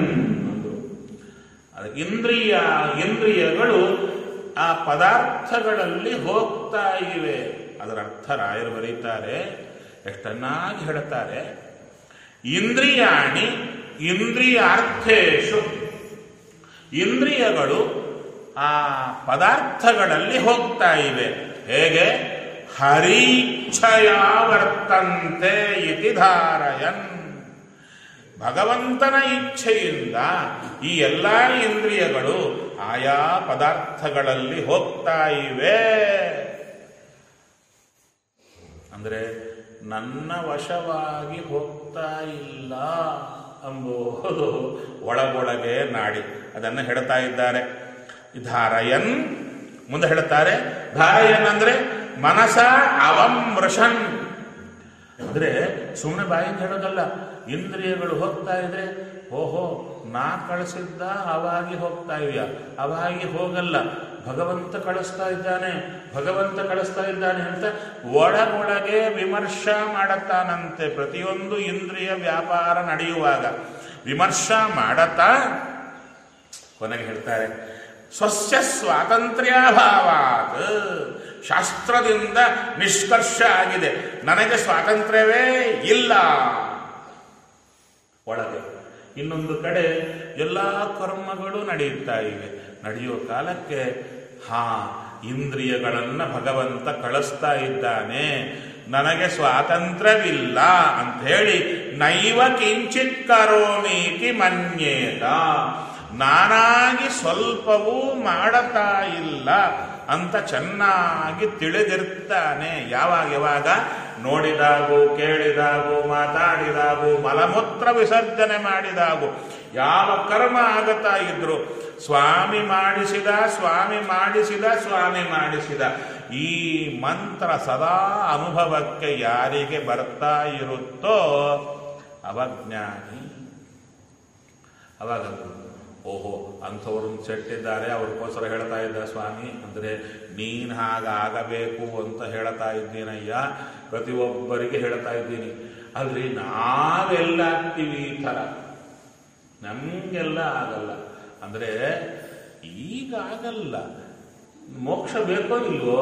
ಇಂದ್ರಿಯ ಇಂದ್ರಿಯಗಳು ಆ ಪದಾರ್ಥಗಳಲ್ಲಿ ಹೋಗ್ತಾ ಇವೆ. ಅದರ ಅರ್ಥ ರಾಯರು ಬರೀತಾರೆ, ಎಷ್ಟನ್ನಾಗಿ ಹೇಳುತ್ತಾರೆ. ಇಂದ್ರಿಯಾಣಿ ಇಂದ್ರಿಯಾರ್ಥೇಶು, ಇಂದ್ರಿಯಗಳು ಆ ಪದಾರ್ಥಗಳಲ್ಲಿ ಹೋಗ್ತಾ ಇವೆ. ಹೇಗೆ? ಹರೀಚ್ಛಯ ವರ್ತಂತೆ ಇತಿ ಧಾರಯನ್. ಭಗವಂತನ ಇಚ್ಛೆಯಿಂದ ಈ ಎಲ್ಲ ಇಂದ್ರಿಯಗಳು ಆಯಾ ಪದಾರ್ಥಗಳಲ್ಲಿ ಹೋಗ್ತಾ ಇವೆ. ಅಂದರೆ ನನ್ನ ವಶವಾಗಿ ಹೋಗ್ತಾ ಇಲ್ಲ ಎಂಬುದು ಒಳಗೊಳಗೆ ನಾಡಿ. ಅದನ್ನು ಹೇಳ್ತಾ ಇದ್ದಾರೆ. ಧಾರಯನ್ ಮುಂದೆ ಹೇಳ್ತಾರೆ. ಧಾರಯನ್ ಅಂದ್ರೆ ಮನಸ ಅವಮೃಷನ್. ಅಂದ್ರೆ ಸುಮ್ಮನೆ ಬಾಯಿಂದ ಹೇಳೋದಲ್ಲ. ಇಂದ್ರಿಯಗಳು ಹೋಗ್ತಾ ಇದ್ರೆ, ಓಹೋ ನಾ ಕಳಿಸಿದ್ದ ಅವಾಗಿ ಹೋಗ್ತಾ ಇದೆಯಾ? ಅವಾಗಿ ಹೋಗಲ್ಲ, ಭಗವಂತ ಕಳಿಸ್ತಾ ಇದ್ದಾನೆ, ಭಗವಂತ ಕಳಿಸ್ತಾ ಇದ್ದಾನೆ ಅಂತ ಒಳಗೊಳಗೆ ವಿಮರ್ಶ ಮಾಡತ್ತಾನಂತೆ. ಪ್ರತಿಯೊಂದು ಇಂದ್ರಿಯ ವ್ಯಾಪಾರ ನಡೆಯುವಾಗ ವಿಮರ್ಶ ಮಾಡತಾ ಕೊನೆಗೆ ಹೇಳ್ತಾರೆ, ಸ್ವಸ್ಯ ಸ್ವಾತಂತ್ರ್ಯಾಭಾವಾತ್. ಶಾಸ್ತ್ರದಿಂದ ನಿಷ್ಕರ್ಷ ಆಗಿದೆ, ನನಗೆ ಸ್ವಾತಂತ್ರ್ಯವೇ ಇಲ್ಲ. ಒಳಗೆ ಇನ್ನೊಂದು ಕಡೆ ಎಲ್ಲ ಕರ್ಮಗಳು ನಡೆಯುತ್ತಾ ಇವೆ. ನಡೆಯುವ ಕಾಲಕ್ಕೆ ಹಾ ಇಂದ್ರಿಯಗಳನ್ನ ಭಗವಂತ ಕಳಿಸ್ತಾ ಇದ್ದಾನೆ, ನನಗೆ ಸ್ವಾತಂತ್ರ್ಯವಿಲ್ಲ ಅಂತ ಹೇಳಿ ನೈವ ಕಿಂಚಿತ್ ಕರೋಮೀತಿ ಮನ್ಯೇತ. ನಾನಾಗಿ ಸ್ವಲ್ಪವೂ ಮಾಡತಾ ಇಲ್ಲ ಅಂತ ಚೆನ್ನಾಗಿ ತಿಳಿದಿರ್ತಾನೆ. ಯಾವಾಗ ಯಾವಾಗ ನೋಡಿದಾಗೂ, ಕೇಳಿದಾಗೂ, ಮಾತಾಡಿದಾಗೂ, ಮಲಮೂತ್ರ ವಿಸರ್ಜನೆ ಮಾಡಿದಾಗೂ, ಯಾವ ಕರ್ಮ ಆಗತಾ ಇದ್ರು ಸ್ವಾಮಿ ಮಾಡಿಸಿದ, ಸ್ವಾಮಿ ಮಾಡಿಸಿದ, ಸ್ವಾಮಿ ಮಾಡಿಸಿದ ಈ ಮಂತ್ರ ಸದಾ ಅನುಭವಕ್ಕೆ ಯಾರಿಗೆ ಬರ್ತಾ ಇರುತ್ತೋ ಅವಜ್ಞಾನಿ. ಅವಾಗ ಓಹೋ ಅಂಥವ್ರನ್ನ ಸೆಟ್ಟಿದ್ದಾರೆ, ಅವ್ರಿಗೋಸ್ಕರ ಹೇಳ್ತಾ ಇದ್ದ ಸ್ವಾಮಿ ಅಂದರೆ ನೀನು ಹಾಗಾಗಬೇಕು ಅಂತ ಹೇಳ್ತಾ ಇದ್ದೀನಯ್ಯ, ಪ್ರತಿಯೊಬ್ಬರಿಗೆ ಹೇಳ್ತಾ ಇದ್ದೀನಿ. ಅಲ್ರಿ ನಾವೆಲ್ಲ ಆಗ್ತೀವಿ ಈ ಥರ, ನಮಗೆಲ್ಲ ಆಗಲ್ಲ. ಅಂದರೆ ಈಗ ಆಗಲ್ಲ. ಮೋಕ್ಷ ಬೇಕೋ ಇಲ್ವೋ?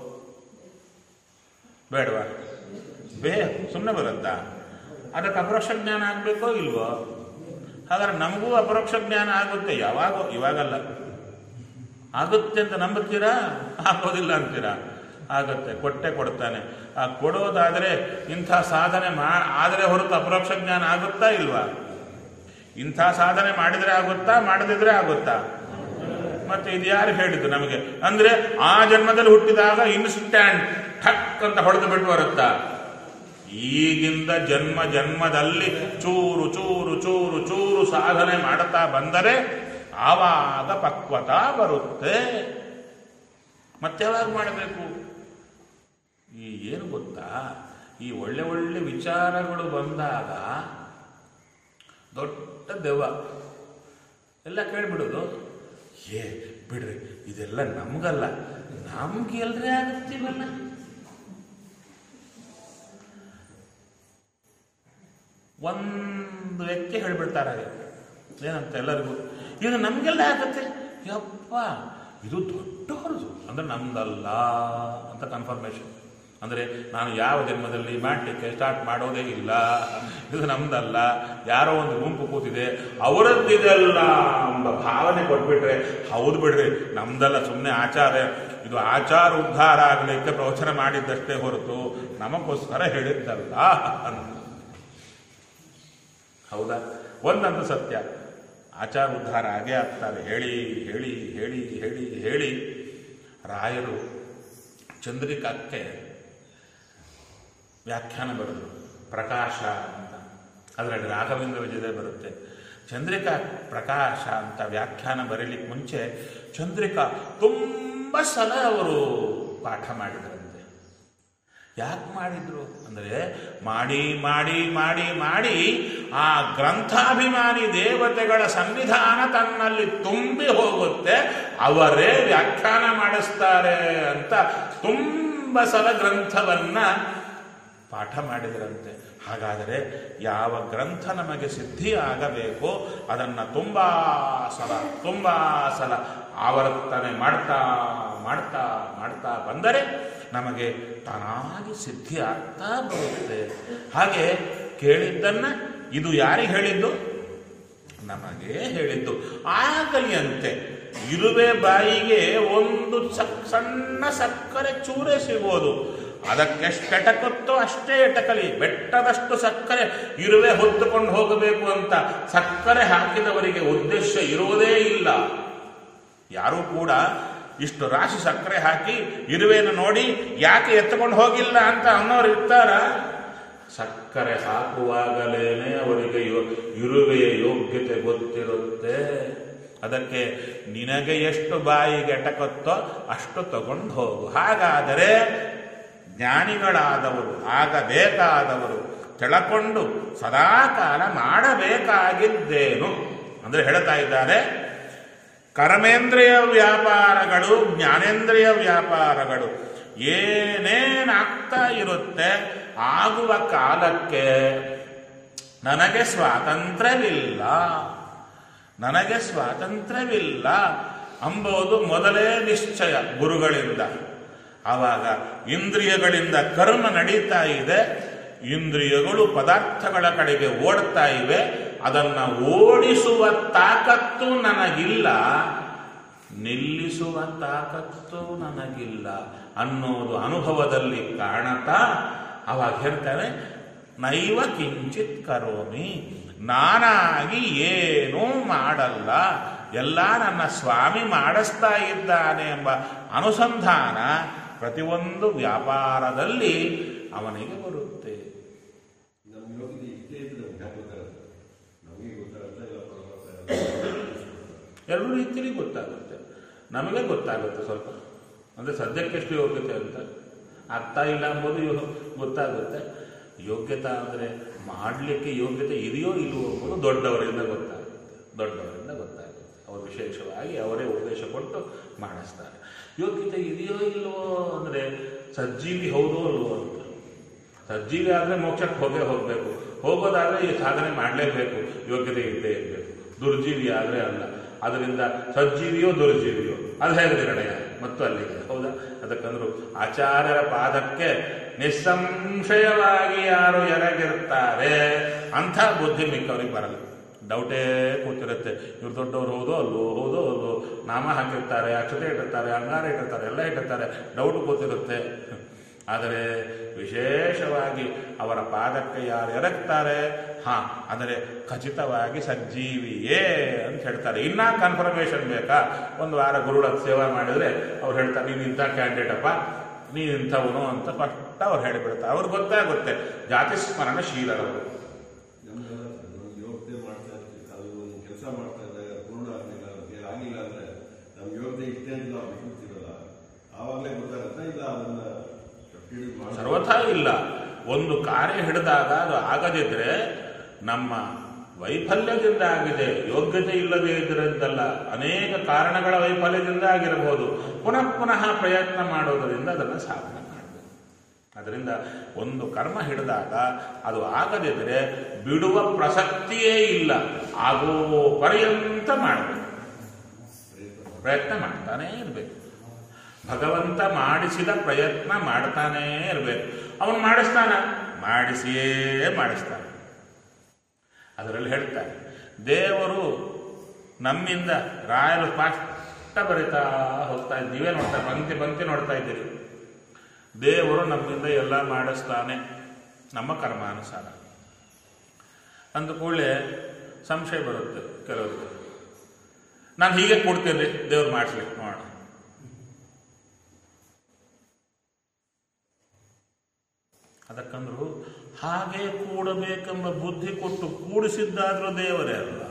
ಬೇಡವಾ? ಬೇ ಸುಮ್ಮನೆ ಬರುತ್ತಾ? ಅದಕ್ಕೆ ಅಪರೋಕ್ಷ ಜ್ಞಾನ ಆಗಬೇಕೋ ಇಲ್ವೋ? ಹಾಗಾದ್ರೆ ನಮಗೂ ಅಪರೋಕ್ಷ ಜ್ಞಾನ ಆಗುತ್ತೆ. ಯಾವಾಗೋ, ಇವಾಗಲ್ಲ. ಆಗುತ್ತೆ ಅಂತ ನಂಬುತ್ತೀರಾ? ಆಗೋದಿಲ್ಲ ಅಂತೀರಾ? ಆಗುತ್ತೆ, ಕೊಟ್ಟೆ ಕೊಡ್ತಾನೆ. ಆ ಕೊಡೋದಾದರೆ ಇಂಥ ಸಾಧನೆ ಮಾ ಆದರೆ ಹೊರತು ಅಪರೋಕ್ಷ ಜ್ಞಾನ ಆಗುತ್ತಾ ಇಲ್ವಾ? ಇಂಥ ಸಾಧನೆ ಮಾಡಿದರೆ ಆಗುತ್ತಾ, ಮಾಡದಿದ್ರೆ ಆಗುತ್ತಾ? ಮತ್ತೆ ಇದು ಯಾರು ಹೇಳಿದ್ದು ನಮಗೆ? ಅಂದ್ರೆ ಆ ಜನ್ಮದಲ್ಲಿ ಹುಟ್ಟಿದಾಗ ಇನ್ಸ್ಟ್ಯಾಂಟ್ ಠಕ್ ಅಂತ ಹೊಡೆದು ಬಿಟ್ಟು ಬರುತ್ತಾ? ಈಗಿಂದ ಜನ್ಮ ಜನ್ಮದಲ್ಲಿ ಚೂರು ಚೂರು ಚೂರು ಚೂರು ಸಾಧನೆ ಮಾಡುತ್ತಾ ಬಂದರೆ ಆವಾಗ ಪಕ್ವತ ಬರುತ್ತೆ. ಮತ್ತೆ ಯಾವಾಗ ಮಾಡಬೇಕು? ಈ ಏನು ಗೊತ್ತಾ, ಈ ಒಳ್ಳೆ ಒಳ್ಳೆ ವಿಚಾರಗಳು ಬಂದಾಗ ದೊಡ್ಡ ದೆವ್ವ ಎಲ್ಲ ಕೇಳ್ಬಿಡೋದು. ಏ ಬಿಡ್ರಿ, ಇದೆಲ್ಲ ನಮ್ಗಲ್ಲ, ನಮ್ಗೆ ಎಲ್ರೇ ಆಗುತ್ತೀವಲ್ಲ. ಒಂದು ವ್ಯಕ್ತಿ ಹೇಳ್ಬಿಡ್ತಾರೆ ಏನಂತ ಎಲ್ಲರಿಗೂ, ಇದು ನಮ್ಗೆಲ್ಲ ಆಗುತ್ತೆ. ಯಪ್ಪ, ಇದು ದೊಡ್ಡವ್ರದು ಅಂದ್ರೆ ನಮ್ದಲ್ಲ ಅಂತ ಕನ್ಫರ್ಮೇಶನ್. ಅಂದರೆ ನಾನು ಯಾವ ಜನ್ಮದಲ್ಲಿ ಮಾಡಲಿಕ್ಕೆ ಸ್ಟಾರ್ಟ್ ಮಾಡೋದೇ ಇಲ್ಲ, ಇದು ನಮ್ದಲ್ಲ, ಯಾರೋ ಒಂದು ಗುಂಪು ಕೂತಿದೆ ಅವರದ್ದಿದೆಲ್ಲ ಎಂಬ ಭಾವನೆ ಕೊಟ್ಬಿಟ್ರೆ, ಹೌದು ಬಿಡ್ರಿ ನಮ್ದಲ್ಲ, ಸುಮ್ಮನೆ ಆಚಾರ, ಇದು ಆಚಾರ ಉದ್ಧಾರ ಆಗಲಿಕ್ಕೆ ಪ್ರವಚನ ಮಾಡಿದ್ದಷ್ಟೇ ಹೊರತು ನಮಗೋಸ್ಕರ ಹೇಳಿದ್ದಲ್ಲ ಅಂತ. ಹೌದಾ? ಒಂದಂತೂ ಸತ್ಯ, ಆಚಾರ ಉದ್ಧಾರ ಆಗೇ ಆಗ್ತಾರೆ. ಹೇಳಿ ಹೇಳಿ ಹೇಳಿ ಹೇಳಿ ಹೇಳಿ ರಾಯರು ಚಂದ್ರಿಕಾಕ್ಕೆ ವ್ಯಾಖ್ಯಾನ ಬರೆದರು, ಪ್ರಕಾಶ ಅಂತ. ಅದರಲ್ಲಿ ರಾಘವೇಂದ್ರ ವಿಜಯದೇ ಬರುತ್ತೆ. ಚಂದ್ರಿಕಾ ಪ್ರಕಾಶ ಅಂತ ವ್ಯಾಖ್ಯಾನ ಬರೀಲಿಕ್ಕೆ ಮುಂಚೆ ಚಂದ್ರಿಕಾ ತುಂಬ ಸಲ ಅವರು ಪಾಠ ಮಾಡಿದರಂತೆ. ಯಾಕೆ ಮಾಡಿದ್ರು ಅಂದರೆ, ಮಾಡಿ ಮಾಡಿ ಮಾಡಿ ಮಾಡಿ ಆ ಗ್ರಂಥಾಭಿಮಾನಿ ದೇವತೆಗಳ ಸನ್ನಿಧಾನ ತನ್ನಲ್ಲಿ ತುಂಬಿ ಹೋಗುತ್ತೆ, ಅವರೇ ವ್ಯಾಖ್ಯಾನ ಮಾಡಿಸ್ತಾರೆ ಅಂತ ತುಂಬ ಸಲ ಗ್ರಂಥವನ್ನ ಪಾಠ ಮಾಡಿದರಂತೆ. ಹಾಗಾದರೆ ಯಾವ ಗ್ರಂಥ ನಮಗೆ ಸಿದ್ಧಿ ಆಗಬೇಕು ಅದನ್ನು ತುಂಬ ಸಲ ತುಂಬ ಸಲ ಆವರ್ತನೆ ಮಾಡ್ತಾ ಮಾಡ್ತಾ ಮಾಡ್ತಾ ಬಂದರೆ ನಮಗೆ ತಾನಾಗಿ ಸಿದ್ಧಿ ಆಗ್ತಾ ಬರುತ್ತೆ. ಹಾಗೆ ಕೇಳಿದ್ದನ್ನ ಇದು ಯಾರಿಗೆ ಹೇಳಿದ್ದು? ನಮಗೆ ಹೇಳಿದ್ದು. ಆಗಲಿ ಅಂತೆ ಇರುವೆ ಬಾಯಿಗೆ ಒಂದು ಸಣ್ಣ ಸಕ್ಕರೆ ಚೂರೆ ಸಿಗೋದು, ಅದಕ್ಕೆಷ್ಟು ಎಟಕುತ್ತೋ ಅಷ್ಟೇ ಎಟಕಲಿ. ಬೆಟ್ಟದಷ್ಟು ಸಕ್ಕರೆ ಇರುವೆ ಹೊತ್ತುಕೊಂಡು ಹೋಗಬೇಕು ಅಂತ ಸಕ್ಕರೆ ಹಾಕಿದವರಿಗೆ ಉದ್ದೇಶ ಇರುವುದೇ ಇಲ್ಲ. ಯಾರೂ ಕೂಡ ಇಷ್ಟು ರಾಶಿ ಸಕ್ಕರೆ ಹಾಕಿ ಇರುವೆಯನ್ನು ನೋಡಿ ಯಾಕೆ ಎತ್ತುಕೊಂಡು ಹೋಗಿಲ್ಲ ಅಂತ ಅನ್ನೋರು ಇರ್ತಾರ? ಸಕ್ಕರೆ ಹಾಕುವಾಗಲೇನೆ ಅವರಿಗೆ ಇರುವೆಯ ಯೋಗ್ಯತೆ ಗೊತ್ತಿರುತ್ತೆ. ಅದಕ್ಕೆ ನಿನಗೆ ಎಷ್ಟು ಬಾಯಿಗೆ ಎಟಕುತ್ತೋ ಅಷ್ಟು ತಗೊಂಡು ಹೋಗು. ಹಾಗಾದರೆ ಜ್ಞಾನಿಗಳಾದವರು, ಆಗಬೇಕಾದವರು ತಿಳಕೊಂಡು ಸದಾಕಾಲ ಮಾಡಬೇಕಾಗಿದ್ದೇನು ಅಂದರೆ ಹೇಳ್ತಾ ಇದ್ದಾರೆ, ಕರ್ಮೇಂದ್ರಿಯ ವ್ಯಾಪಾರಗಳು, ಜ್ಞಾನೇಂದ್ರಿಯ ವ್ಯಾಪಾರಗಳು ಏನೇನಾಗ್ತಾ ಇರುತ್ತೆ ಆಗುವ ಕಾಲಕ್ಕೆ ನನಗೆ ಸ್ವಾತಂತ್ರ್ಯವಿಲ್ಲ, ನನಗೆ ಸ್ವಾತಂತ್ರ್ಯವಿಲ್ಲ ಅಂಬೋದು ಮೊದಲೇ ನಿಶ್ಚಯ ಗುರುಗಳಿಂದ. ಆವಾಗ ಇಂದ್ರಿಯಗಳಿಂದ ಕರ್ಮ ನಡೀತಾ ಇದೆ, ಇಂದ್ರಿಯಗಳು ಪದಾರ್ಥಗಳ ಕಡೆಗೆ ಓಡ್ತಾ ಇವೆ, ಅದನ್ನು ಓಡಿಸುವ ತಾಕತ್ತು ನನಗಿಲ್ಲ, ನಿಲ್ಲಿಸುವ ತಾಕತ್ತು ನನಗಿಲ್ಲ ಅನ್ನೋದು ಅನುಭವದಲ್ಲಿ ಕಾಣತಾ ಅವಾಗ ಹೇಳ್ತಾರೆ, ನೈವ ಕಿಂಚಿತ್ ಕರೋಮಿ, ನಾನಾಗಿ ಏನೂ ಮಾಡಲ್ಲ, ಎಲ್ಲ ನನ್ನ ಸ್ವಾಮಿ ಮಾಡಿಸ್ತಾ ಇದ್ದಾನೆ ಎಂಬ ಅನುಸಂಧಾನ ಪ್ರತಿಯೊಂದು ವ್ಯಾಪಾರದಲ್ಲಿ ಅವನಿಗೆ ಬರುತ್ತೆ. ಎರಡು ರೀತಿಯಲ್ಲಿ ಗೊತ್ತಾಗುತ್ತೆ. ನಮಗೆ ಗೊತ್ತಾಗುತ್ತೆ ಸ್ವಲ್ಪ, ಅಂದರೆ ಸದ್ಯಕ್ಕೆಷ್ಟು ಯೋಗ್ಯತೆ ಅಂತ ಆಗ್ತಾ ಇಲ್ಲ ಅಂಬೋದು ಗೊತ್ತಾಗುತ್ತೆ. ಯೋಗ್ಯತೆ ಅಂದರೆ ಮಾಡಲಿಕ್ಕೆ ಯೋಗ್ಯತೆ ಇದೆಯೋ ಇಲ್ವೋ ಅಂಬೋದು ದೊಡ್ಡವರಿಂದ ಗೊತ್ತಾಗುತ್ತೆ, ದೊಡ್ಡವರಿಂದ ಗೊತ್ತಾಗುತ್ತೆ. ಅವರು ವಿಶೇಷವಾಗಿ ಅವರೇ ಉಪದೇಶ ಕೊಟ್ಟು ಮಾಡಿಸ್ತಾರೆ. ಯೋಗ್ಯತೆ ಇದೆಯೋ ಇಲ್ವೋ ಅಂದರೆ ಸಜ್ಜೀವಿ ಹೌದೋ ಅಲ್ವೋ ಅಂತ. ಸಜ್ಜೀವಿ ಆದರೆ ಮೋಕ್ಷಕ್ಕೆ ಹೋಗೇ ಹೋಗಬೇಕು, ಹೋಗೋದಾದರೆ ಈ ಸಾಧನೆ ಮಾಡಲೇಬೇಕು, ಯೋಗ್ಯತೆ ಇದ್ದೇ ಇರಬೇಕು. ದುರ್ಜೀವಿ ಆದರೆ ಅಲ್ಲ. ಅದರಿಂದ ಸಜ್ಜೀವಿಯೋ ದುರ್ಜೀವಿಯೋ ಅದು ಹೇಗೆ ನಿರ್ಣಯ ಮತ್ತು ಅಲ್ಲಿಗೆ ಹೌದಾ? ಅದಕ್ಕಂದ್ರು ಆಚಾರ್ಯರ ಪಾದಕ್ಕೆ ನಿಸ್ಸಂಶಯವಾಗಿ ಯಾರು ಎರಗಿರ್ತಾರೆ ಅಂಥ ಬುದ್ಧಿ ಮಿಕ್ಕವ್ರಿಗೆ ಬರಲ್ಲ. ಡೌಟೇ ಕೂತಿರುತ್ತೆ, ಇವ್ರು ದೊಡ್ಡವರು ಹೌದೋ ಅಲ್ವೋ, ಹೌದೋ ಅಲ್ವೋ, ನಾಮ ಹಾಕಿರ್ತಾರೆ, ಅಕ್ಷತೆ ಇಟ್ಟಿರ್ತಾರೆ, ಅಂಗಾರ ಇಟ್ಟಿರ್ತಾರೆ, ಎಲ್ಲ ಇಟ್ಟಿರ್ತಾರೆ, ಡೌಟ್ ಕೂತಿರುತ್ತೆ. ಆದರೆ ವಿಶೇಷವಾಗಿ ಅವರ ಪಾದಕ್ಕೆ ಯಾರು ಎರಗ್ತಾರೆ, ಹಾ ಅಂದರೆ ಖಚಿತವಾಗಿ ಸಜ್ಜೀವಿಯೇ ಅಂತ ಹೇಳ್ತಾರೆ. ಇನ್ನೂ ಕನ್ಫರ್ಮೇಷನ್ ಬೇಕಾ? ಒಂದು ವಾರ ಗುರುಗಳ ಸೇವಾ ಮಾಡಿದರೆ ಅವ್ರು ಹೇಳ್ತಾರೆ, ನೀನು ಇಂಥ ಕ್ಯಾಂಡಿಡೇಟ್ ಅಪ್ಪ, ನೀನು ಇಂಥವನು ಅಂತ ಫಸ್ಟ್ ಅವ್ರು ಹೇಳಿಬಿಡ್ತಾರೆ. ಅವ್ರಿಗೆ ಗೊತ್ತಾಗುತ್ತೆ, ಜಾತಿ ಸ್ಮರಣಶೀಲರವರು. ಕೆಲಸ ಮಾಡ್ತಾ ಇದ್ದಾಗ ಪೂರ್ಣ ಆಗಲಿಲ್ಲ, ಆಗಿಲ್ಲ ಅಂದರೆ ನಮ್ಗೆ ಯೋಗ್ಯತೆ ಇಷ್ಟೇ ಅಂತ ನಾವು ಬಿಟ್ಟಿರ್ತೀವಲ್ಲ, ಆವಾಗಲೇ ಗೊತ್ತಾಗುತ್ತೆ. ಇಲ್ಲ ಅದನ್ನ ಸರ್ವಥಾ ಇಲ್ಲ. ಒಂದು ಕಾರ್ಯ ಹಿಡಿದಾಗ ಅದು ಆಗದಿದ್ರೆ ನಮ್ಮ ವೈಫಲ್ಯದಿಂದ ಆಗಿದೆ, ಯೋಗ್ಯತೆ ಇಲ್ಲದೆ ಇದರಿಂದಲ್ಲ, ಅನೇಕ ಕಾರಣಗಳ ವೈಫಲ್ಯದಿಂದ ಆಗಿರಬಹುದು. ಪುನಃ ಪುನಃ ಪ್ರಯತ್ನ ಮಾಡೋದರಿಂದ ಅದನ್ನು ಸಾಧನೆ ಮಾಡಬೇಕು. ಅದರಿಂದ ಒಂದು ಕರ್ಮ ಹಿಡಿದಾಗ ಅದು ಆಗದಿದ್ದರೆ ಬಿಡುವ ಪ್ರಸಕ್ತಿಯೇ ಇಲ್ಲ, ಆಗೋ ಪರ್ಯಂತ ಮಾಡಬೇಕು, ಪ್ರಯತ್ನ ಮಾಡ್ತಾನೇ ಇರಬೇಕು. ಭಗವಂತ ಮಾಡಿಸಿದ ಪ್ರಯತ್ನ ಮಾಡ್ತಾನೇ ಇರಬೇಕು. ಅವನು ಮಾಡಿಸ್ತಾನ, ಮಾಡಿಸಿಯೇ ಮಾಡಿಸ್ತಾನೆ. ಅದರಲ್ಲಿ ಹೇಳ್ತಾರೆ, ದೇವರು ನಮ್ಮಿಂದ ರಾಯಲು ಸ್ಪಷ್ಟ ಬರಿತಾ ಹೋಗ್ತಾ ಇದ್ದೀವಿ. ನೀವೇ ನೋಡ್ತಾ ಬಂತಿ ಬಂತಿ ನೋಡ್ತಾ ಇದ್ದೀರಿ. ದೇವರು ನಮ್ಮಿಂದ ಎಲ್ಲ ಮಾಡಿಸ್ತಾನೆ ನಮ್ಮ ಕರ್ಮಾನುಸಾರ. ಅಂದ ಕೂಡಲೇ ಸಂಶಯ ಬರುತ್ತೆ ಕೆಲವರಿಗೆ, ನಾನು ಹೀಗೆ ಕೊಡ್ತೀನಿ ದೇವ್ರು ಮಾಡಿಸ್ಲಿಕ್ಕೆ ನೋಡೋಣ. ಅದಕ್ಕಂದ್ರು ಹಾಗೆ ಕೂಡಬೇಕೆಂಬ ಬುದ್ಧಿ ಕೊಟ್ಟು ಕೂಡಿಸಿದ್ದಾದ್ರೂ ದೇವರೇ ಅಲ್ಲ.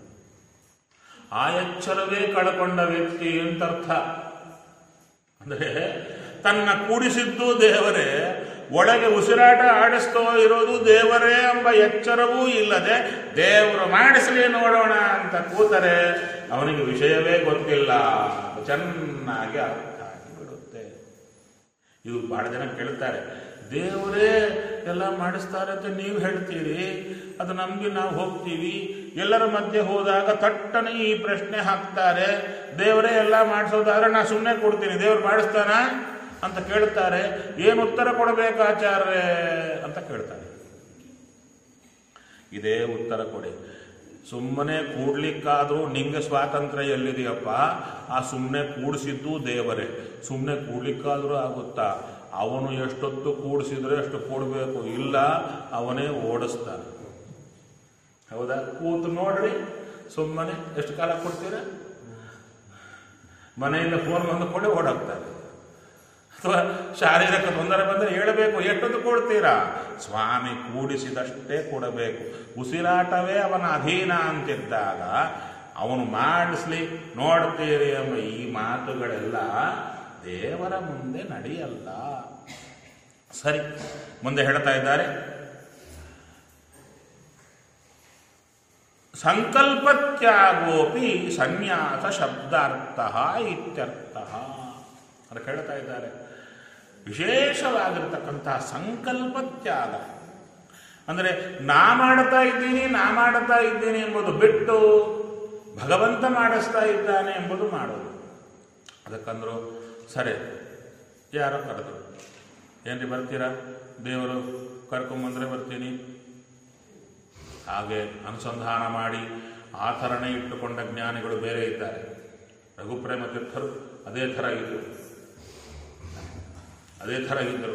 ಆ ಎಚ್ಚರವೇ ಕಳಕೊಂಡ ವ್ಯಕ್ತಿ ಅಂತರ್ಥ. ಅಂದರೆ ತನ್ನ ಕೂಡಿಸಿದ್ದು ದೇವರೇ, ಒಳಗೆ ಉಸಿರಾಟ ಆಡಿಸ್ತೋ ಇರೋದು ದೇವರೇ ಎಂಬ ಎಚ್ಚರವೂ ಇಲ್ಲದೆ ದೇವರು ಮಾಡಿಸಲಿ ನೋಡೋಣ ಅಂತ ಕೂತರೆ ಅವನಿಗೆ ವಿಷಯವೇ ಗೊತ್ತಿಲ್ಲ, ಚೆನ್ನಾಗಿ ಅರ್ಥ ಆಗಿಬಿಡುತ್ತೆ. ಇದು ಬಹಳ ಜನ ಕೇಳ್ತಾರೆ, ದೇವರೇ ಎಲ್ಲ ಮಾಡಿಸ್ತಾರೆ ಅಂತ ನೀವು ಹೇಳ್ತೀರಿ, ಅದು ನಮಗೆ ನಾವು ಹೋಗ್ತೀವಿ, ಎಲ್ಲರ ಮಧ್ಯೆ ಹೋದಾಗ ತಟ್ಟನೆ ಈ ಪ್ರಶ್ನೆ ಹಾಕ್ತಾರೆ, ದೇವರೇ ಎಲ್ಲ ಮಾಡಿಸೋದಾದ್ರೆ ನಾ ಸುಮ್ಮನೆ ಕೊಡ್ತೀನಿ, ದೇವ್ರು ಮಾಡಿಸ್ತಾನ ಅಂತ ಕೇಳ್ತಾರೆ. ಏನು ಉತ್ತರ ಕೊಡಬೇಕು ಆಚಾರ್ಯ ಅಂತ ಕೇಳ್ತಾರೆ. ಇದೇ ಉತ್ತರ ಕೊಡಿ. ಸುಮ್ಮನೆ ಕೂಡ್ಲಿಕ್ಕಾದ್ರೂ ನಿಂಗೆ ಸ್ವಾತಂತ್ರ್ಯ ಎಲ್ಲಿದೆಯಪ್ಪ? ಆ ಸುಮ್ಮನೆ ಕೂಡಿಸಿದ್ದು ದೇವರೇ. ಸುಮ್ಮನೆ ಕೂಡ್ಲಿಕ್ಕಾದ್ರೂ ಆಗುತ್ತಾ? ಅವನು ಎಷ್ಟೊತ್ತು ಕೂಡಿಸಿದ್ರೆ ಎಷ್ಟು ಕೂಡಬೇಕು, ಇಲ್ಲ ಅವನೇ ಓಡಿಸ್ತಾನೆ. ಹೌದಾ? ಕೂತು ನೋಡ್ರಿ, ಸುಮ್ಮನೆ ಎಷ್ಟು ಕಾಲ ಕೊಡ್ತೀರ? ಮನೆಯಿಂದ ಫೋನ್ ಬಂದು ಕೊಡಿ ಓಡಾಕ್ತಾರೆ. ಅಥವಾ ಶಾರೀರಿಕ ತೊಂದರೆ ಬಂದರೆ ಹೇಳಬೇಕು, ಎಷ್ಟೊತ್ತು ಕೊಡ್ತೀರಾ? ಸ್ವಾಮಿ ಕೂಡಿಸಿದಷ್ಟೇ ಕೊಡಬೇಕು. ಉಸಿರಾಟವೇ ಅವನ ಅಧೀನ ಅಂತಿದ್ದಾಗ ಅವನು ಮಾಡಿಸ್ಲಿ ನೋಡ್ತೀರಿ ಎಂಬ ಈ ಮಾತುಗಳೆಲ್ಲ ದೇವರ ಮುಂದೆ ನಡೆಯಲ್ಲ. ಸರಿ, ಮುಂದೆ ಹೇಳ್ತಾ ಇದ್ದಾರೆ, ಸಂಕಲ್ಪತ್ಯಾಗೋಪಿ ಸನ್ಯಾಸ ಶಬ್ದಾರ್ಥ ಇತ್ಯರ್ಥ ಅಂತ ಹೇಳ್ತಾ ಇದ್ದಾರೆ. ವಿಶೇಷವಾಗಿರ್ತಕ್ಕಂತಹ ಸಂಕಲ್ಪತ್ಯಾಗ ಅಂದರೆ ನಾ ಮಾಡ್ತಾ ಇದ್ದೀನಿ ನಾ ಮಾಡ್ತಾ ಇದ್ದೀನಿ ಎಂಬುದು ಬಿಟ್ಟು ಭಗವಂತ ಮಾಡಿಸ್ತಾ ಇದ್ದಾನೆ ಎಂಬುದು ಮಾಡೋದು. ಅದಕ್ಕಂದ್ರು ಸರಿ, ಯಾರೋ ಕರೆದ್ರು, ಏನ್ರಿ ಬರ್ತೀರಾ? ದೇವರು ಕರ್ಕೊಂಬಂದ್ರೆ ಬರ್ತೀನಿ. ಹಾಗೆ ಅನುಸಂಧಾನ ಮಾಡಿ ಆ ಥರನೇ ಇಟ್ಟುಕೊಂಡ ಜ್ಞಾನಿಗಳು ಬೇರೆ ಇದ್ದಾರೆ. ರಘುಪ್ರೇಮ ತೀರ್ಥರು ಅದೇ ಥರ ಇದ್ದರು ಅದೇ ಥರ ಇದ್ದರು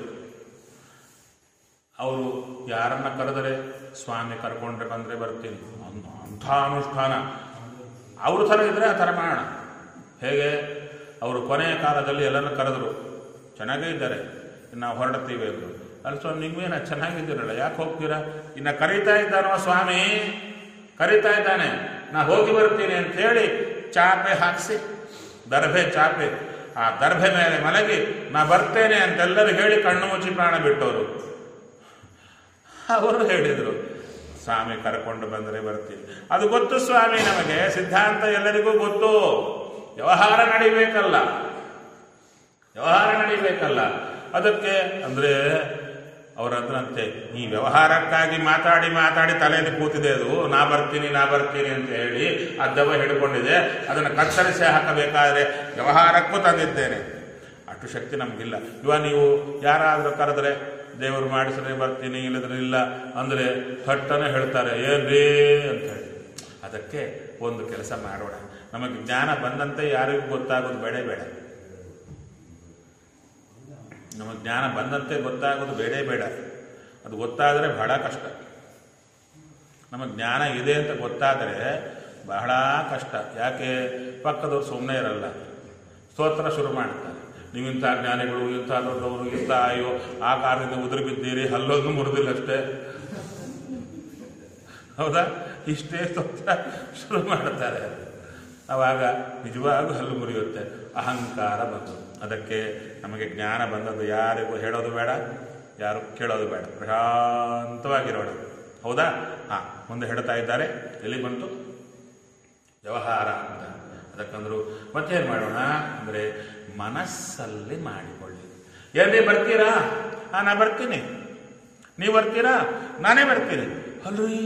ಅವರು ಯಾರನ್ನ ಕರೆದರೆ ಸ್ವಾಮಿ ಕರ್ಕೊಂಡ್ರೆ ಬಂದರೆ ಬರ್ತೀನಿ ಅಂಥ ಅನುಷ್ಠಾನ. ಅವ್ರ ಥರ ಇದ್ದರೆ ಆ ಥರ ಮಾಡೋಣ. ಹೇಗೆ? ಅವರು ಕೊನೆಯ ಕಾಲದಲ್ಲಿ ಎಲ್ಲರನ್ನ ಕರೆದ್ರು, ಚೆನ್ನಾಗೇ ಇದ್ದಾರೆ, ನಾವು ಹೊರಡ್ತೀವಿ ಅಂದರು. ಅಲ್ಲಿ ಸ್ವಾಮಿ ನಿಮ್ಗೇನ ಚೆನ್ನಾಗಿದ್ದೀರಲ್ಲ, ಯಾಕೆ ಹೋಗ್ತೀರಾ? ಇನ್ನು ಕರೀತಾ ಇದ್ದಾನೋ ಸ್ವಾಮಿ, ಕರೀತಾ ಇದ್ದಾನೆ, ನಾ ಹೋಗಿ ಬರ್ತೀನಿ ಅಂತ ಹೇಳಿ ಚಾಪೆ ಹಾಕಿಸಿ, ದರ್ಭೆ ಚಾಪೆ, ಆ ದರ್ಭೆ ಮೇಲೆ ಮಲಗಿ ನಾ ಬರ್ತೇನೆ ಅಂತೆಲ್ಲರೂ ಹೇಳಿ ಕಣ್ಣು ಮುಚ್ಚಿ ಪ್ರಾಣ ಬಿಟ್ಟವರು. ಅವರು ಹೇಳಿದರು, ಸ್ವಾಮಿ ಕರ್ಕೊಂಡು ಬಂದರೆ ಬರ್ತೀನಿ. ಅದು ಗೊತ್ತು ಸ್ವಾಮಿ, ನಮಗೆ ಸಿದ್ಧಾಂತ ಎಲ್ಲರಿಗೂ ಗೊತ್ತು. ವ್ಯವಹಾರ ನಡಿಬೇಕಲ್ಲ, ವ್ಯವಹಾರ ನಡಿಬೇಕಲ್ಲ. ಅದಕ್ಕೆ ಅಂದರೆ ಅವರಂದ್ರಂತೆ, ಈ ವ್ಯವಹಾರಕ್ಕಾಗಿ ಮಾತಾಡಿ ಮಾತಾಡಿ ತಲೆಯಲ್ಲಿ ಕೂತಿದೆ ಅದು, ನಾ ಬರ್ತೀನಿ ನಾ ಬರ್ತೀನಿ ಅಂತ ಹೇಳಿ ಅದ್ದವ ಹಿಡ್ಕೊಂಡಿದೆ, ಅದನ್ನು ಕತ್ತರಿಸಿ ಹಾಕಬೇಕಾದ್ರೆ ವ್ಯವಹಾರಕ್ಕೂ ತಂದಿದ್ದೇನೆ. ಅಷ್ಟು ಶಕ್ತಿ ನಮಗಿಲ್ಲ. ಇವಾಗ ನೀವು ಯಾರಾದರೂ ಕರೆದ್ರೆ ದೇವರು ಮಾಡಿಸಿದ್ರೆ ಬರ್ತೀನಿ, ಇಲ್ಲದ್ರೆ ಇಲ್ಲ ಅಂದರೆ ಥಟ್ಟನೆ ಹೇಳ್ತಾರೆ ಏನ್ರೀ ಅಂತ ಹೇಳಿ. ಅದಕ್ಕೆ ಒಂದು ಕೆಲಸ ಮಾಡೋಣ, ನಮಗೆ ಜ್ಞಾನ ಬಂದಂತೆ ಯಾರಿಗೂ ಗೊತ್ತಾಗೋದು ಬೇಡ ಬೇಡ ನಮಗೆ ಜ್ಞಾನ ಬಂದಂತೆ ಗೊತ್ತಾಗೋದು ಬೇಡೇ ಬೇಡ. ಅದು ಗೊತ್ತಾದರೆ ಬಹಳ ಕಷ್ಟ. ನಮಗೆ ಜ್ಞಾನ ಇದೆ ಅಂತ ಗೊತ್ತಾದರೆ ಬಹಳ ಕಷ್ಟ. ಯಾಕೆ? ಪಕ್ಕದವ್ರು ಸುಮ್ಮನೆ ಇರಲ್ಲ, ಸ್ತೋತ್ರ ಶುರು ಮಾಡ್ತಾರೆ. ನೀವು ಇಂಥ ಜ್ಞಾನಿಗಳು, ಇಂಥ ದೊಡ್ಡವರು, ಇಂಥ ಅಯ್ಯೋ ಆ ಕಾರಣದಿಂದ ಉದುರು ಬಿದ್ದೀರಿ, ಹಲ್ಲೊಂದು ಮುರಿದಿಲ್ಲ ಅಷ್ಟೇ, ಹೌದಾ? ಇಷ್ಟೇ ಸ್ತೋತ್ರ ಶುರು ಮಾಡ್ತಾರೆ. ಆವಾಗ ನಿಜವಾಗೂ ಹಲ್ಲು ಮುರಿಯುತ್ತೆ, ಅಹಂಕಾರ ಬಂತು. ಅದಕ್ಕೆ ನಮಗೆ ಜ್ಞಾನ ಬಂದದ್ದು ಯಾರಿಗೂ ಹೇಳೋದು ಬೇಡ, ಯಾರು ಕೇಳೋದು ಬೇಡ, ಪ್ರಶಾಂತವಾಗಿರೋಣ. ಹೌದಾ? ಹಾ, ಮುಂದೆ ಹೇಳ್ತಾ ಇದ್ದಾರೆ. ಎಲ್ಲಿ ಬಂತು? ವ್ಯವಹಾರ ಅಂತ. ಅದಕ್ಕಂದ್ರು ಮತ್ತೇನು ಮಾಡೋಣ ಅಂದರೆ ಮನಸ್ಸಲ್ಲಿ ಮಾಡಿಕೊಳ್ಳಿ. ಎಲ್ಲಿ ಬರ್ತೀರಾ? ಹಾ, ನಾ ಬರ್ತೀನಿ. ನೀವು ಬರ್ತೀರಾ? ನಾನೇ ಬರ್ತೀನಿ. ಅಲ್ರಿ,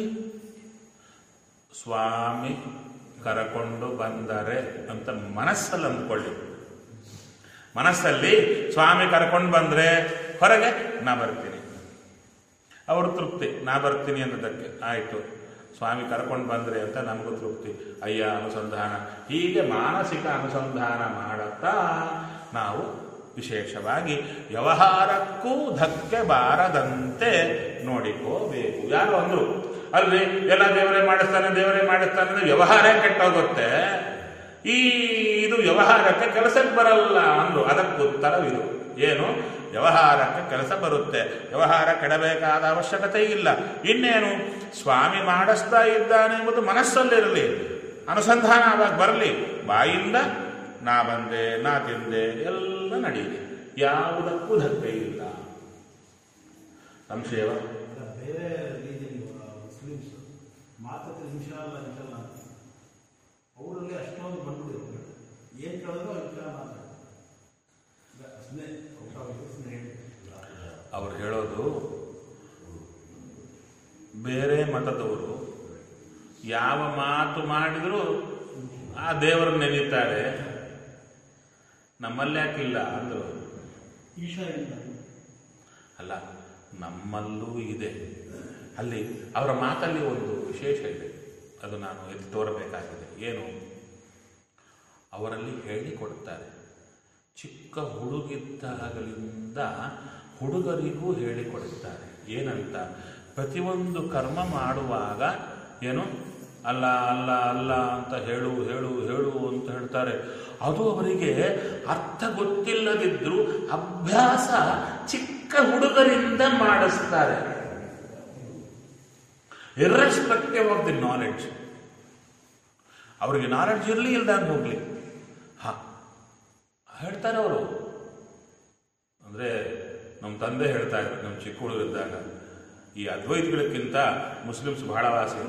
ಸ್ವಾಮಿ ಕರಕೊಂಡು ಬಂದರೆ ಅಂತ ಮನಸ್ಸಲ್ಲಿ ಅಂದ್ಕೊಳ್ಳಿ. ಮನಸ್ಸಲ್ಲಿ ಸ್ವಾಮಿ ಕರ್ಕೊಂಡು ಬಂದ್ರೆ ಹೊರಗೆ ನಾ ಬರ್ತೀನಿ, ಅವರು ತೃಪ್ತಿ. ನಾ ಬರ್ತೀನಿ ಅನ್ನೋದಕ್ಕೆ ಆಯಿತು, ಸ್ವಾಮಿ ಕರ್ಕೊಂಡು ಬಂದ್ರೆ ಅಂತ ನಮಗೂ ತೃಪ್ತಿ. ಅಯ್ಯ ಅನುಸಂಧಾನ. ಹೀಗೆ ಮಾನಸಿಕ ಅನುಸಂಧಾನ ಮಾಡುತ್ತಾ ನಾವು ವಿಶೇಷವಾಗಿ ವ್ಯವಹಾರಕ್ಕೂ ಧಕ್ಕೆ ಬಾರದಂತೆ ನೋಡಿಕೋಬೇಕು. ಯಾರು ಅಂದ್ರು ಅಲ್ರಿ, ಎಲ್ಲ ದೇವರೇ ಮಾಡಿಸ್ತಾನೆ ದೇವರೇ ಮಾಡಿಸ್ತಾನೆ ಅಂದ್ರೆ ವ್ಯವಹಾರ ಕೆಟ್ಟೋಗುತ್ತೆ, ಈ ಇದು ವ್ಯವಹಾರಕ್ಕೆ ಕೆಲಸಕ್ಕೆ ಬರಲ್ಲ ಅಂದ್ರು. ಅದಕ್ಕೆ ಉತ್ತರವಿದು. ಏನು? ವ್ಯವಹಾರಕ್ಕೆ ಕೆಲಸ ಬರುತ್ತೆ, ವ್ಯವಹಾರ ಕೆಡಬೇಕಾದ ಅವಶ್ಯಕತೆ ಇಲ್ಲ. ಇನ್ನೇನು? ಸ್ವಾಮಿ ಮಾಡಿಸ್ತಾ ಇದ್ದಾನೆ ಎಂಬುದು ಮನಸ್ಸಲ್ಲಿರಲಿ, ಅನುಸಂಧಾನ ಆವಾಗ ಬರಲಿ. ಬಾಯಿಂದ ನಾ ಬಂದೆ, ನಾ ತಿಂದೆ, ಎಲ್ಲ ನಡೀಲಿ, ಯಾವುದಕ್ಕೂ ಧಕ್ಕೆ ಇಲ್ಲ. ಸಂಶಯವ? ಬೇರೆ ರೀತಿಯಲ್ಲಿ ಮುಸ್ಲಿಮ್ಸ್ ಮಾತಕ್ಕೆ ನಿಮಿಷ ಅಲ್ಲ ನಿಮಿಷಲ್ಲ ಅಂತ ಅವರಲ್ಲಿ ಅಷ್ಟೊಂದು ಬಂದ್ಬಿಟ್ಟಿದ್ರು. ಏನು ಕೇಳೋದು ಅಲ್ಲಿ ಕೇಳ ಮಾತಾಡ ಅವ್ರು ಹೇಳೋದು, ಬೇರೆ ಮತದವರು ಯಾವ ಮಾತು ಮಾಡಿದ್ರು ಆ ದೇವರು ನೆನೀತಾರೆ, ನಮ್ಮಲ್ಲಿ ಯಾಕಿಲ್ಲ ಅಂದ್ರು. ಈಶಾ ಇಲ್ಲ ಅಲ್ಲ, ನಮ್ಮಲ್ಲೂ ಇದೆ. ಅಲ್ಲಿ ಅವರ ಮಾತಲ್ಲಿ ಒಂದು ವಿಶೇಷ ಇದೆ, ಅದು ನಾನು ಎದ್ದು ತೋರಬೇಕಾಗಿದೆ. ಏನು? ಅವರಲ್ಲಿ ಹೇಳಿಕೊಡ್ತಾರೆ. ಚಿಕ್ಕ ಹುಡುಗಿದ್ದಾಗಲಿಂದ ಹುಡುಗರಿಗೂ ಹೇಳಿಕೊಡುತ್ತಾರೆ. ಏನಂತ? ಪ್ರತಿಯೊಂದು ಕರ್ಮ ಮಾಡುವಾಗ ಏನು ಅಲ್ಲ ಅಲ್ಲ ಅಲ್ಲ ಅಂತ ಹೇಳು ಹೇಳು ಹೇಳು ಅಂತ ಹೇಳ್ತಾರೆ. ಅದು ಅವರಿಗೆ ಅರ್ಥ ಗೊತ್ತಿಲ್ಲದಿದ್ರು ಅಭ್ಯಾಸ ಚಿಕ್ಕ ಹುಡುಗರಿಂದ ಮಾಡಿಸ್ತಾರೆ. Irrespective of the knowledge. ಅವರಿಗೆ ನಾಲೆಡ್ಜ್ ಇರಲಿ ಇಲ್ದಂಗೆ ಹೋಗ್ಲಿ, ಹಾ ಹೇಳ್ತಾರೆ ಅವರು. ಅಂದರೆ ನಮ್ಮ ತಂದೆ ಹೇಳ್ತಾ ಇದ್ರು, ನಮ್ಮ ಚಿಕ್ಕ ಹುಡುಗರಿದ್ದಾಗ, ಈ ಅದ್ವೈತಗಳಕ್ಕಿಂತ ಮುಸ್ಲಿಮ್ಸ್ ಬಹಳ ವಾಸಿ,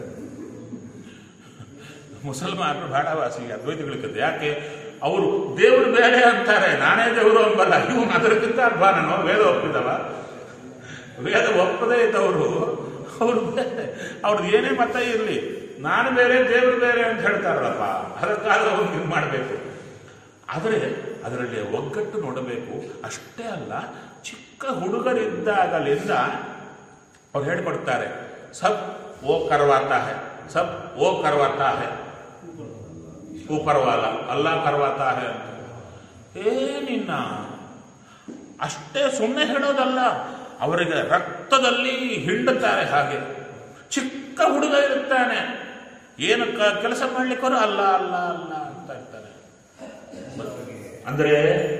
ಮುಸಲ್ಮಾನರು ಬಹಳ ವಾಸಿ ಅದ್ವೈತಗಳಕ್ಕಿಂತ. ಯಾಕೆ? ಅವರು ದೇವರು ಬೇರೆ ಅಂತಾರೆ, ನಾನೇ ದೇವರು ಅಂಬಲ್ಲ. ಇವನು ಅದಕ್ಕಿಂತ ಅಧ್ವಾನನೋ? ವೇದ ಒಪ್ಪಿದವ? ವೇದ ಒಪ್ಪದೇ ಇದ್ದವರು ಅವರು ಬೇರೆ. ಅವ್ರದ್ದು ಏನೇ ಮತ ಇರಲಿ, ನಾನು ಬೇರೆ ದೇವರು ಬೇರೆ ಅಂತ ಹೇಳ್ತಾರಲ್ಲಪ್ಪ, ಅದಕ್ಕಾದ್ರೂ ಅವ್ರು ಇದು ಮಾಡಬೇಕು. ಆದರೆ ಅದರಲ್ಲಿ ಒಗ್ಗಟ್ಟು ನೋಡಬೇಕು. ಅಷ್ಟೇ ಅಲ್ಲ, ಚಿಕ್ಕ ಹುಡುಗರಿದ್ದಾಗಲಿಂದ ಅವ್ರು ಹೇಳ್ಕೊಡ್ತಾರೆ, ಸಬ್ ಓ ಕರ್ವಾತಾ ಹೈ, ಸಬ್ ಓ ಕರ್ವಾತಾ ಹೈ, ಊಪರ್ವಾಲ ಅಲ್ಲಾ ಕರ್ವಾತಾ ಹೈ ಅಂತ. ಏನಿನ್ನ ಅಷ್ಟೇ ಸುಮ್ಮನೆ ಹೇಳೋದಲ್ಲ, ಅವರಿಗೆ ರಕ್ತದಲ್ಲಿ ಹಿಂಡುತ್ತಾರೆ. ಹಾಗೆ ಚಿಕ್ಕ ಹುಡುಗ ಇರುತ್ತಾನೆ, ಏನು ಕೆಲಸ ಮಾಡ್ಲಿಕ್ಕವರು ಅಲ್ಲ ಅಲ್ಲ ಅಲ್ಲ ಅಂತ ಇರ್ತಾರೆ. ಅಂದ್ರೆ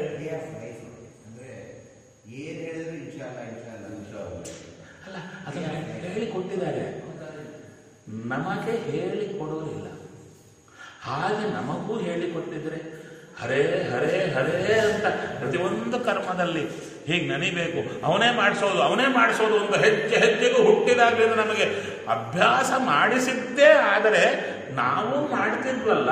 ಅಲ್ಲ, ಅದನ್ನ ಹೇಳಿಕೊಟ್ಟಿದ್ದಾರೆ, ನಮಗೆ ಹೇಳಿಕೊಡೋರಿಲ್ಲ. ಹಾಗೆ ನಮಗೂ ಹೇಳಿಕೊಟ್ಟಿದ್ರೆ ಹರೇ ಹರೇ ಹರೇ ಅಂತ ಪ್ರತಿಯೊಂದು ಕರ್ಮದಲ್ಲಿ ಹೀಗೆ ನೆನಿಬೇಕು. ಅವನೇ ಮಾಡಿಸೋದು ಅವನೇ ಮಾಡಿಸೋದು ಒಂದು ಹೆಜ್ಜೆ ಹೆಜ್ಜೆಗೂ ಹುಟ್ಟಿದಾಗಲಿಂದ ನಮಗೆ ಅಭ್ಯಾಸ ಮಾಡಿಸಿದ್ದೇ. ಆದರೆ ನಾವು ಮಾಡ್ತಿದ್ವಲ್ಲ,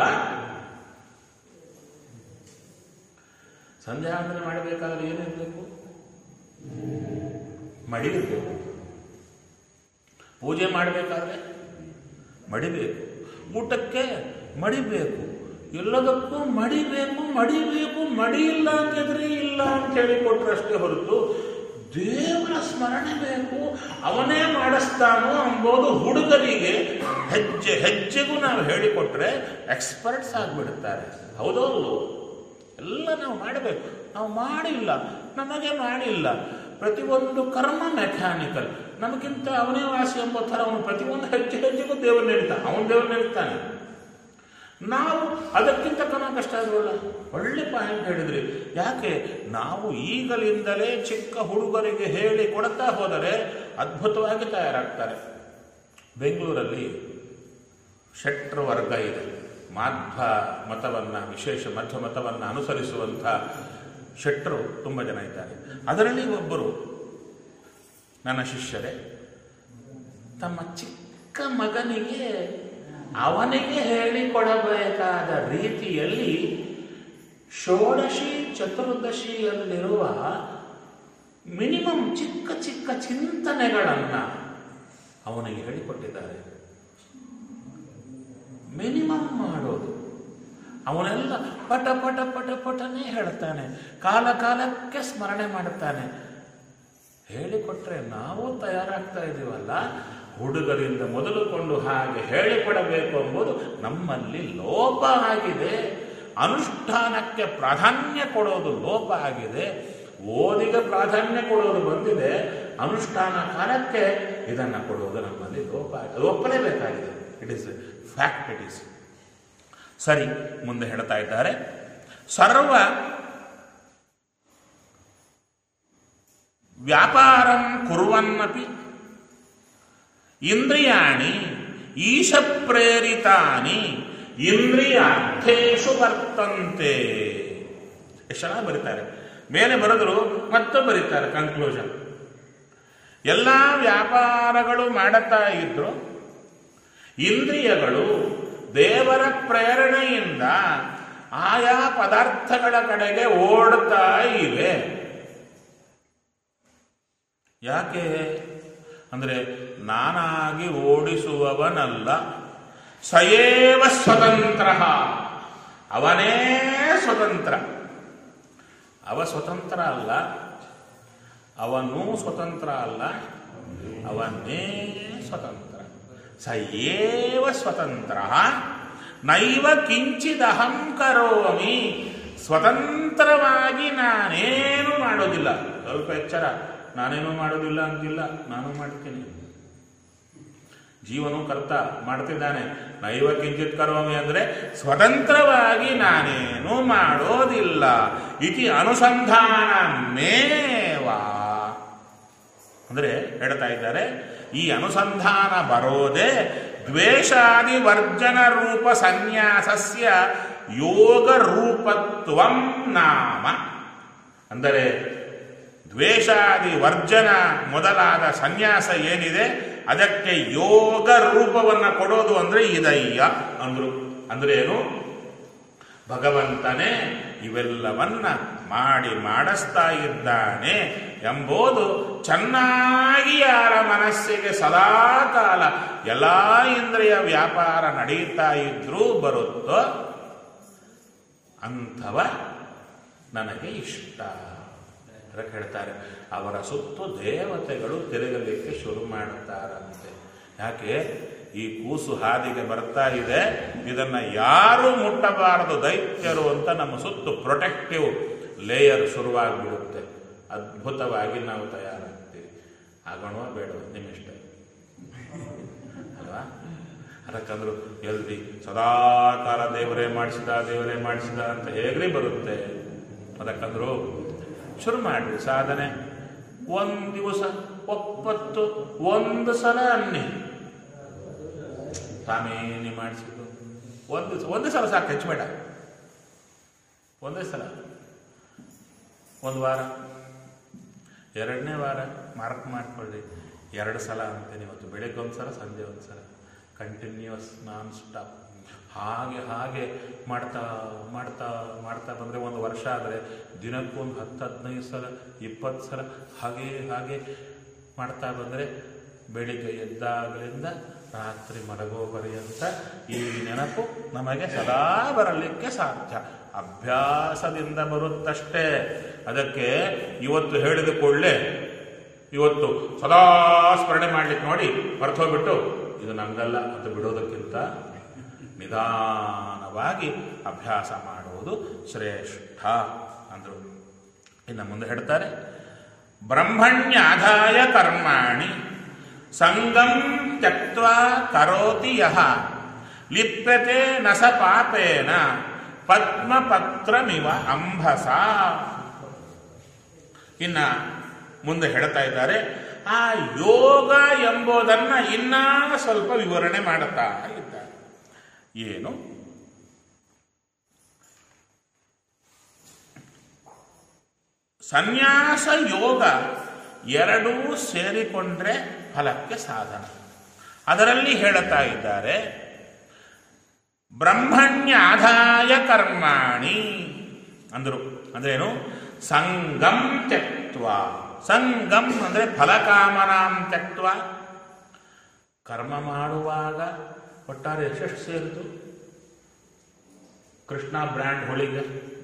ಸಂಧ್ಯಾ ವಂದನೆ ಮಾಡಬೇಕಾದ್ರೆ ಏನಿರಬೇಕು? ಮಡಿ ಇರಬೇಕು. ಪೂಜೆ ಮಾಡಬೇಕಾದ್ರೆ ಮಡಿಬೇಕು. ಊಟಕ್ಕೆ ಮಡಿಬೇಕು. ಎಲ್ಲದಕ್ಕೂ ಮಡಿಬೇಕು ಮಡಿಬೇಕು ಮಡಿ ಇಲ್ಲ ಅಂತಿದ್ರೆ ಇಲ್ಲ ಅಂತ ಹೇಳಿ ಕೊಟ್ರಷ್ಟೇ ಹೊರತು ದೇವರ ಸ್ಮರಣೆ ಬೇಕು, ಅವನೇ ಮಾಡಿಸ್ತಾನೋ ಅಂಬೋದು ಹುಡುಗರಿಗೆ ಹೆಜ್ಜೆ ಹೆಜ್ಜೆಗೂ ನಾವು ಹೇಳಿಕೊಟ್ರೆ ಎಕ್ಸ್ಪರ್ಟ್ಸ್ ಆಗಿಬಿಡುತ್ತಾರೆ. ಹೌದೌದು, ಎಲ್ಲ ನಾವು ಮಾಡಬೇಕು. ನಾವು ಮಾಡಿಲ್ಲ, ನಮಗೆ ಮಾಡಿಲ್ಲ. ಪ್ರತಿಯೊಂದು ಕರ್ಮ ಮೆಕ್ಯಾನಿಕಲ್. ನಮಗಿಂತ ಅವನೇ ವಾಸಿ ಎಂಬ ಥರ ಅವನು ಪ್ರತಿಯೊಂದು ಹೆಜ್ಜೆ ಹೆಜ್ಜೆಗೂ ದೇವರು ನೀಡ್ತಾನೆ, ಅವನು ದೇವರು ನೀಡ್ತಾನೆ. ನಾವು ಅದಕ್ಕಿಂತ ಕಮ ಕಷ್ಟ ಆಗೋಲ್ಲ. ಒಳ್ಳೆ ಪಾಯಿಂಟ್ ಹೇಳಿದ್ರಿ. ಯಾಕೆ? ನಾವು ಈಗಲಿಂದಲೇ ಚಿಕ್ಕ ಹುಡುಗರಿಗೆ ಹೇಳಿ ಕೊಡ್ತಾ ಹೋದರೆ ಅದ್ಭುತವಾಗಿ ತಯಾರಾಗ್ತಾರೆ. ಬೆಂಗಳೂರಲ್ಲಿ ಶೆಟ್ರ ವರ್ಗ ಇದೆ. ಮಾಧ್ವ ಮತವನ್ನು, ವಿಶೇಷ ಮಧ್ವ ಮತವನ್ನು ಅನುಸರಿಸುವಂಥ ಶೆಟ್ರು ತುಂಬ ಜನ ಇದ್ದಾರೆ. ಅದರಲ್ಲಿ ಒಬ್ಬರು ನನ್ನ ಶಿಷ್ಯರೇ, ತಮ್ಮ ಚಿಕ್ಕ ಮಗನಿಗೆ ಅವನಿಗೆ ಹೇಳಿಕೊಡಬೇಕಾದ ರೀತಿಯಲ್ಲಿ ಷೋಡಶಿ ಚತುರ್ದಶಿಯಲ್ಲಿರುವ ಮಿನಿಮಮ್ ಚಿಕ್ಕ ಚಿಕ್ಕ ಚಿಂತನೆಗಳನ್ನು ಅವನಿಗೆ ಹೇಳಿಕೊಟ್ಟಿದ್ದಾರೆ. ಮಿನಿಮಮ್ ಮಾಡೋದು ಅವನೆಲ್ಲ ಪಟ ಪಟ ಪಟ ಪಟನೇ ಹೇಳ್ತಾನೆ, ಕಾಲ ಕಾಲಕ್ಕೆ ಸ್ಮರಣೆ ಮಾಡುತ್ತಾನೆ. ಹೇಳಿಕೊಟ್ರೆ ನಾವು ತಯಾರಾಗ್ತಾ ಇದ್ದೀವಲ್ಲ, ಹುಡುಗರಿಂದ ಮೊದಲುಕೊಂಡು ಹಾಗೆ ಹೇಳಿಕೊಡಬೇಕು ಎಂಬುದು ನಮ್ಮಲ್ಲಿ ಲೋಪ ಆಗಿದೆ. ಅನುಷ್ಠಾನಕ್ಕೆ ಪ್ರಾಧಾನ್ಯ ಕೊಡೋದು ಲೋಪ ಆಗಿದೆ. ಓದಿಗೆ ಪ್ರಾಧಾನ್ಯ ಕೊಡೋದು ಬಂದಿದೆ, ಅನುಷ್ಠಾನ ಕಾಲಕ್ಕೆ ಇದನ್ನು ಕೊಡುವುದು ನಮ್ಮಲ್ಲಿ ಲೋಪ ಆಗಿದೆ. ಅದು ಒಪ್ಪಲೇಬೇಕಾಗಿದೆ. It is fact, it is. ಸರಿ, ಮುಂದೆ ಹೇಳ್ತಾ ಇದ್ದಾರೆ, ಸರ್ವ ವ್ಯಾಪಾರಂ ಕುರ್ವನ್ನಪಿ ಇಂದ್ರಿಯಾಣಿ ಈಶ ಪ್ರೇರಿತಾನಿ ಇಂದ್ರಿಯಾರ್ಥೇಷು ವರ್ತಂತೆ. ಎಷ್ಟು ಚೆನ್ನಾಗಿ ಬರೀತಾರೆ. ಮೇಲೆ ಬರೆದ್ರು ಮತ್ತೆ ಬರೀತಾರೆ ಕನ್ಕ್ಲೂಷನ್. ಎಲ್ಲ ವ್ಯಾಪಾರಗಳು ಮಾಡುತ್ತಾ ಇದ್ರು, ಇಂದ್ರಿಯಗಳು ದೇವರ ಪ್ರೇರಣೆಯಿಂದ ಆಯಾ ಪದಾರ್ಥಗಳ ಕಡೆಗೆ ಓಡ್ತಾ ಇವೆ. ಯಾಕೆ ಅಂದರೆ ನಾನಾಗಿ ಓಡಿಸುವವನಲ್ಲ, ಸಯೇವ ಸ್ವತಂತ್ರ, ಅವನೇ ಸ್ವತಂತ್ರ. ಅವ ಸ್ವತಂತ್ರ ಅಲ್ಲ, ಅವನೂ ಸ್ವತಂತ್ರ ಅಲ್ಲ, ಅವನೇ ಸ್ವತಂತ್ರ. ಸಯೇವ ಸ್ವತಂತ್ರ ನೈವ ಕಿಂಚಿದಹಂ ಕರೋಮಿ. ಸ್ವತಂತ್ರವಾಗಿ ನಾನೇನು ಮಾಡೋದಿಲ್ಲ. ಸ್ವಲ್ಪ ಎಚ್ಚರ, ನಾನೇನು ಮಾಡೋದಿಲ್ಲ ಅಂತಿಲ್ಲ, ನಾನು ಮಾಡ್ತೀನಿ. ಜೀವನು ಕರ್ತ ಮಾಡ್ತಿದ್ದಾನೆ. ನೈವ ಕಿಂಚಿತ್ ಕರೋಮಿ ಅಂದರೆ ಸ್ವತಂತ್ರವಾಗಿ ನಾನೇನು ಮಾಡೋದಿಲ್ಲ. ಇತಿ ಅನುಸಂಧಾನ ಮೇವ ಅಂದರೆ ಹೇಳ್ತಾ ಇದ್ದಾರೆ, ಈ ಅನುಸಂಧಾನ ಬರೋದೇ ದ್ವೇಷಾದಿ ವರ್ಜನ ರೂಪ ಸನ್ಯಾಸಸ್ಯ ಯೋಗ ರೂಪತ್ವಂ ನಾಮ. ಅಂದರೆ ದ್ವೇಷಾದಿ ವರ್ಜನ ಮೊದಲಾದ ಸನ್ಯಾಸ ಏನಿದೆ ಅದಕ್ಕೆ ಯೋಗ ರೂಪವನ್ನು ಕೊಡೋದು ಅಂದರೆ ಇದಯ್ಯ ಅಂದ್ರು. ಅಂದ್ರೆ ಏನು? ಭಗವಂತನೇ ಇವೆಲ್ಲವನ್ನ ಮಾಡಿ ಮಾಡಿಸ್ತಾ ಇದ್ದಾನೆ ಎಂಬುದು ಚೆನ್ನಾಗಿ ಯಾರ ಮನಸ್ಸಿಗೆ ಸದಾ ಕಾಲ ಎಲ್ಲ ಇಂದ್ರಿಯ ವ್ಯಾಪಾರ ನಡೀತಾ ಇದ್ರೂ ಬರುತ್ತೋ ಅಂಥವ ನನಗೆ ಇಷ್ಟ. ಅದಕ್ಕೆ ಹೇಳ್ತಾರೆ, ಅವರ ಸುತ್ತು ದೇವತೆಗಳು ತಿರುಗಲಿಕ್ಕೆ ಶುರು ಮಾಡುತ್ತಾರಂತೆ. ಯಾಕೆ? ಈ ಕೂಸು ಹಾದಿಗೆ ಬರ್ತಾ ಇದೆ, ಇದನ್ನ ಯಾರು ಮುಟ್ಟಬಾರದು ದೈತ್ಯರು ಅಂತ ನಮ್ಮ ಸುತ್ತು ಪ್ರೊಟೆಕ್ಟಿವ್ ಲೇಯರ್ ಶುರುವಾಗಿಬಿಡುತ್ತೆ. ಅದ್ಭುತವಾಗಿ ನಾವು ತಯಾರಾಗ್ತೀವಿ. ಆಗೋಣ ಬೇಡ ನಿಮ್ಮಿಷ್ಟ ಅಲ್ವಾ? ಅದಕ್ಕಂದ್ರು ಎಲ್ರಿ ಸದಾ ಕಾಲ ದೇವರೇ ಮಾಡಿಸಿದ ದೇವರೇ ಮಾಡಿಸಿದ ಅಂತ ಹೇಗ್ರಿ ಬರುತ್ತೆ? ಅದಕ್ಕಂದ್ರು ಶುರು ಮಾಡ್ರಿ ಸಾಧನೆ. ಒಂದು ದಿವಸ ಒಪ್ಪತ್ತು ಒಂದು ಸಲ ಅನ್ನಿ ತಾನೇನೆ ಮಾಡಿಸಿದ್ದು. ಒಂದು ದಿವಸ ಒಂದೇ ಸಲ ಸಾಕು, ಹೆಚ್ಚು ಬೇಡ. ಒಂದೇ ಸಲ, ಒಂದು ವಾರ, ಎರಡನೇ ವಾರ ಮಾರ್ಕ್ ಮಾಡ್ಕೊಳ್ಳಿ. ಎರಡು ಸಲ ಅಂತೇನೆ. ಇವತ್ತು ಬೆಳಗ್ಗೆ ಒಂದು ಸಲ, ಸಂಜೆ ಒಂದು ಸಲ, ಕಂಟಿನ್ಯೂಸ್ ನಾನ್ ಸ್ಟಾಪ್. ಹಾಗೆ ಹಾಗೆ ಮಾಡ್ತಾ ಮಾಡ್ತಾ ಮಾಡ್ತಾ ಬಂದರೆ ಒಂದು ವರ್ಷ ಆದರೆ ದಿನಕ್ಕೊಂದು ಹತ್ತು ಹದಿನೈದು ಸಲ ಇಪ್ಪತ್ತು ಸಲ ಹಾಗೆ ಹಾಗೆ ಮಾಡ್ತಾ ಬಂದರೆ ಬೆಳಿಗ್ಗೆ ಎದ್ದಾಗಲಿಂದ ರಾತ್ರಿ ಮಲಗೋ ಪರ್ಯಂತ ಈ ನೆನಪು ನಮಗೆ ಸದಾ ಬರಲಿಕ್ಕೆ ಸಾಧ್ಯ. ಅಭ್ಯಾಸದಿಂದ ಬರುತ್ತಷ್ಟೇ. ಅದಕ್ಕೆ ಇವತ್ತು ಹೇಳಿದ ಕೂಡಲೇ ಇವತ್ತು ಸದಾ ಸ್ಮರಣೆ ಮಾಡ್ಲಿಕ್ಕೆ ನೋಡಿ ಮರ್ತೋಗ್ಬಿಟ್ಟು ಇದು ನಂಗಲ್ಲ ಅಂತ ಬಿಡೋದಕ್ಕಿಂತ ನಿಧಾನವಾಗಿ ಅಭ್ಯಾಸ ಮಾಡುವುದು ಶ್ರೇಷ್ಠ ಅಂದರು. ಇನ್ನು ಮುಂದೆ ಹೇಳ್ತಾರೆ, ಬ್ರಹ್ಮಣ್ಯಾಧಾಯ ಕರ್ಮಾಣಿ ಸಂಗಂ ತ್ಯಕ್ತ್ವಾ ಕರೋತಿ ಯಃ ಲಿಪ್ಯತೆ ನ ಸ ಪಾಪೇನ ಪದ್ಮಪತ್ರಮಿವ ಅಂಬಸ. ಇನ್ನ ಮುಂದೆ ಹೇಳ್ತಾ ಇದ್ದಾರೆ, ಆ ಯೋಗ ಎಂಬುದನ್ನ ಇನ್ನ ಸ್ವಲ್ಪ ವಿವರಣೆ ಮಾಡುತ್ತಾ ಇದ್ದಾರೆ. ಏನು? ಸನ್ಯಾಸ ಯೋಗ ಎರಡೂ ಸೇರಿಕೊಂಡ್ರೆ ಫಲಕ್ಕೆ ಸಾಧನ. ಅದರಲ್ಲಿ ಹೇಳುತ್ತಾ ಇದ್ದಾರೆ, ಬ್ರಹ್ಮಣ್ಯಾಧಾಯ ಕರ್ಮಾಣಿ ಅಂದರು. ಅಂದ್ರೇನು? ಸಂಗಂ ತ್ಯಕ್ತ್ವ. ಸಂಗಂ ಅಂದರೆ ಫಲಕಾಮನಾಂ ತ್ಯಕ್ತ್ವ. ಕರ್ಮ ಮಾಡುವಾಗ ಒಟ್ಟಾರೆ ಎಷ್ಟೆಷ್ಟು ಸೇರಿತು? ಕೃಷ್ಣ ಬ್ರ್ಯಾಂಡ್ ಹೋಳಿಗೆ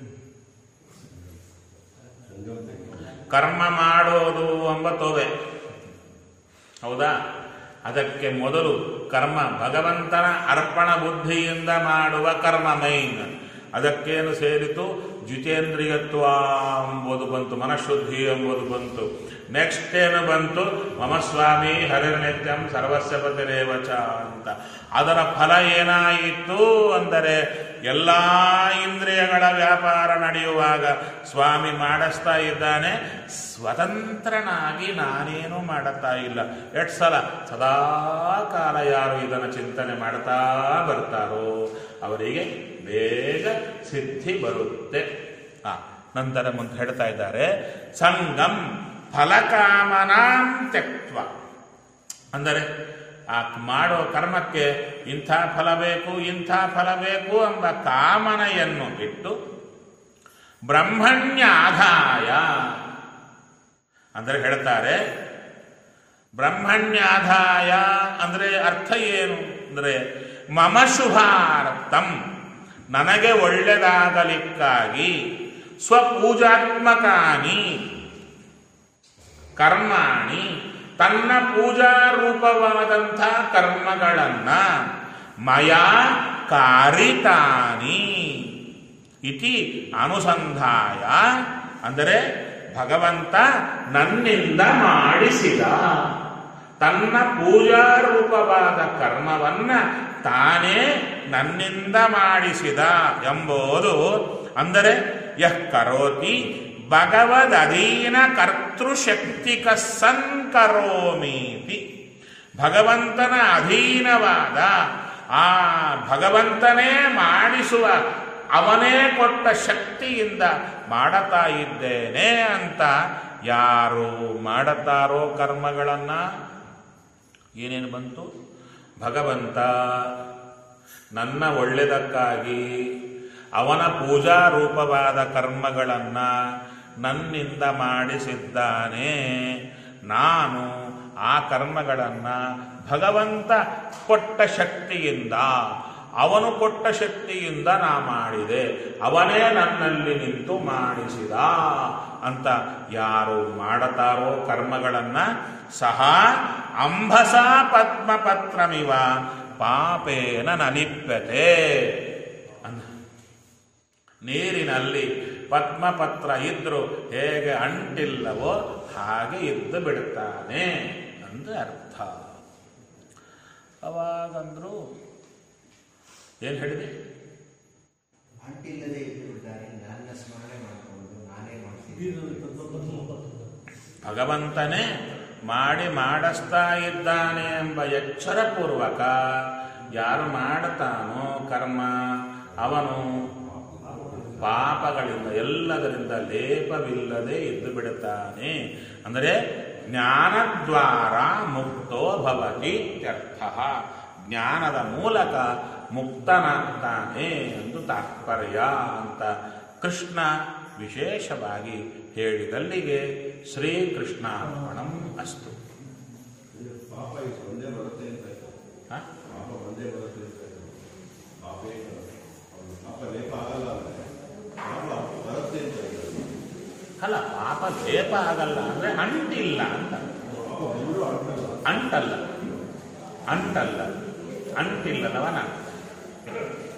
ಕರ್ಮ ಮಾಡೋದು ಎಂಬ ತೋವೆ, ಹೌದಾ? ಅದಕ್ಕೆ ಮೊದಲು ಕರ್ಮ ಭಗವಂತನ ಅರ್ಪಣ ಬುದ್ಧಿಯಿಂದ ಮಾಡುವ ಕರ್ಮ ಮೈನ್. ಅದಕ್ಕೇನು ಸೇರಿತು? ಜಿತೇಂದ್ರಿಯತ್ವ ಎಂಬುದು ಬಂತು, ಮನಃಶುದ್ಧಿ ಎಂಬುದು ಬಂತು. ನೆಕ್ಸ್ಟ್ ಏನು ಬಂತು? ಮಮ ಸ್ವಾಮಿ ಹರಿರ್ನಿತ್ಯಂ ಸರ್ವಸ್ಯ ಪತಿರೇವಚ ಅಂತ. ಅದರ ಫಲ ಏನಾಯಿತು ಅಂದರೆ, ಎಲ್ಲ ಇಂದ್ರಿಯಗಳ ವ್ಯಾಪಾರ ನಡೆಯುವಾಗ ಸ್ವಾಮಿ ಮಾಡಿಸ್ತಾ ಇದ್ದಾನೆ, ಸ್ವತಂತ್ರನಾಗಿ ನಾನೇನು ಮಾಡುತ್ತಾ ಇಲ್ಲ. ಎಷ್ಟು ಸಲ ಸದಾ ಕಾಲ ಯಾರು ಇದನ್ನು ಚಿಂತನೆ ಮಾಡ್ತಾ ಬರ್ತಾರೋ ಅವರಿಗೆ ಬೇಗ ಸಿದ್ಧಿ ಬರುತ್ತೆ. ಆ ನಂತರ ಮುಂದೆ ಹೇಳ್ತಾ ಇದ್ದಾರೆ, ಸಂಗಂ ಫಲಕಾಮನಾಂ ತ್ಯಕ್ತ್ವ. ಅಂದರೆ ಆ ಮಾಡೋ ಕರ್ಮಕ್ಕೆ ಇಂಥ ಫಲ ಬೇಕು, ಇಂಥ ಫಲ ಬೇಕು ಎಂಬ ಕಾಮನೆಯನ್ನು ಬಿಟ್ಟು ಬ್ರಹ್ಮಣ್ಯಾಧಾಯ ಅಂದರೆ ಹೇಳ್ತಾರೆ, ಬ್ರಹ್ಮಣ್ಯಾಧಾಯ ಅಂದರೆ ಅರ್ಥ ಏನು ಅಂದರೆ, ಮಮ ಶುಭಾರ್ಥಂ ನನಗೆ ಒಳ್ಳೆದಾಗಲಿಕ್ಕಾಗಿ ಸ್ವಪೂಜಾತ್ಮಕಾನಿ ಕರ್ಮಾಣಿ ತನ್ನ ಪೂಜಾರೂಪವಾದಂಥ ಕರ್ಮಗಳನ್ನ ಮಯಾ ಕಾರಿತಾನಿ ಇತಿ ಅನುಸಂಧಾಯ. ಅಂದರೆ ಭಗವಂತ ನನ್ನಿಂದ ಮಾಡಿಸಿದ ತನ್ನ ಪೂಜಾರೂಪವಾದ ಕರ್ಮವನ್ನ ತಾನೇ ನನ್ನಿಂದ ಮಾಡಿಸಿದ ಎಂಬುದು. ಅಂದರೆ ಯಃ ಕರೋತಿ ಭಗವದಧೀನ ಕರ್ತೃಶಕ್ತಿಕ ಸಂಕರೋಮೀತಿ. ಭಗವಂತನ ಅಧೀನವಾದ ಆ ಭಗವಂತನೇ ಮಾಡಿಸುವ, ಅವನೇ ಕೊಟ್ಟ ಶಕ್ತಿಯಿಂದ ಮಾಡುತ್ತಾ ಇದ್ದೇನೆ ಅಂತ ಯಾರು ಮಾಡುತ್ತಾರೋ ಕರ್ಮಗಳನ್ನ, ಏನೇನು ಬಂತು? ಭಗವಂತ ನನ್ನ ಒಳ್ಳೆಯದಕ್ಕಾಗಿ ಅವನ ಪೂಜಾರೂಪವಾದ ಕರ್ಮಗಳನ್ನ ನನ್ನಿಂದ ಮಾಡಿಸಿದ್ದಾನೆ. ನಾನು ಆ ಕರ್ಮಗಳನ್ನು ಭಗವಂತ ಕೊಟ್ಟ ಶಕ್ತಿಯಿಂದ, ಅವನು ಕೊಟ್ಟ ಶಕ್ತಿಯಿಂದ ನಾ ಮಾಡಿದೆ, ಅವನೇ ನನ್ನಲ್ಲಿ ನಿಂತು ಮಾಡಿಸಿದ ಅಂತ ಯಾರು ಮಾಡುತ್ತಾರೋ ಕರ್ಮಗಳನ್ನು ಸಹ ಅಂಬಸ ಪದ್ಮಪತ್ರಮಿವ ಪಾಪೇನ ನಲಿಪ್ಯತೆ. ಅಂದ ನೀರಿನಲ್ಲಿ ಪದ್ಮಪತ್ರ ಇದ್ರೂ ಹೇಗೆ ಅಂಟಿಲ್ಲವೋ ಹಾಗೆ ಇದ್ದು ಬಿಡುತ್ತಾನೆ ಅಂತ ಅರ್ಥ. ಅವಾಗಂದ್ರು ಏನು ಹೇಳಿದೆ? ಅಂಟಿಲ್ಲದೆ ಇದ್ದು ಬಿಡ್ತಾರೆ, ನನ್ನ ಸ್ಮರಣೆ ಮಾಡಿಕೊಂಡು ನಾನೇ ಮಾಡ್ತೀನಿ. ಭಗವಂತನೇ ಮಾಡಿ ಮಾಡಿಸ್ತಾ ಇದ್ದಾನೆ ಎಂಬ ಎಚ್ಚರಪೂರ್ವಕ ಯಾರು ಮಾಡುತ್ತಾನೋ ಕರ್ಮ, ಅವನು ಪಾಪಗಳಿಂದ ಎಲ್ಲದರಿಂದ ಲೇಪವಿಲ್ಲದೆ ಇದ್ದು ಬಿಡುತ್ತಾನೆ. ಅಂದರೆ ಜ್ಞಾನದ್ವಾರ ಮುಕ್ತೋ ಭವತಿ ಇತ್ಯರ್ಥ. ಜ್ಞಾನದ ಮೂಲಕ ಮುಕ್ತನಾಗ್ತಾನೆ ಎಂದು ತಾತ್ಪರ್ಯ ಅಂತ ಕೃಷ್ಣ ವಿಶೇಷವಾಗಿ ಹೇಳಿದಲ್ಲಿಗೆ ಶ್ರೀಕೃಷ್ಣಾರ್ಪಣಂ ಅಸ್ತು. ಪಾಪ ಇದು ಒಂದೇ ಬರುತ್ತೆ ಅಂತ ಆಯ್ತು. ಹ? ಪಾಪ ಒಂದೇ ಬರುತ್ತೆ ಅಂತ ಆಯ್ತು. ಪಾಪ ಏನು? ಅವ್ನು ಪಾಪ ಲೇಪ ಆಗಲ್ಲ ಅಂದ್ರೆ ಪಾಪ ಬರುತ್ತೆ ಅಂತ ಆಯ್ತು. ಅಲ್ಲ, ಪಾಪ ಲೇಪ ಆಗಲ್ಲ ಅಂದ್ರೆ ಅಂಟಿಲ್ಲ ಅಂತ. ಪಾಪ ಬಂದರೂ ಅಂತಲ್ಲ. ಅಂಟಲ್ಲ ಅಂಟಲ್ಲ ಅಂಟಿಲ್ಲದವನ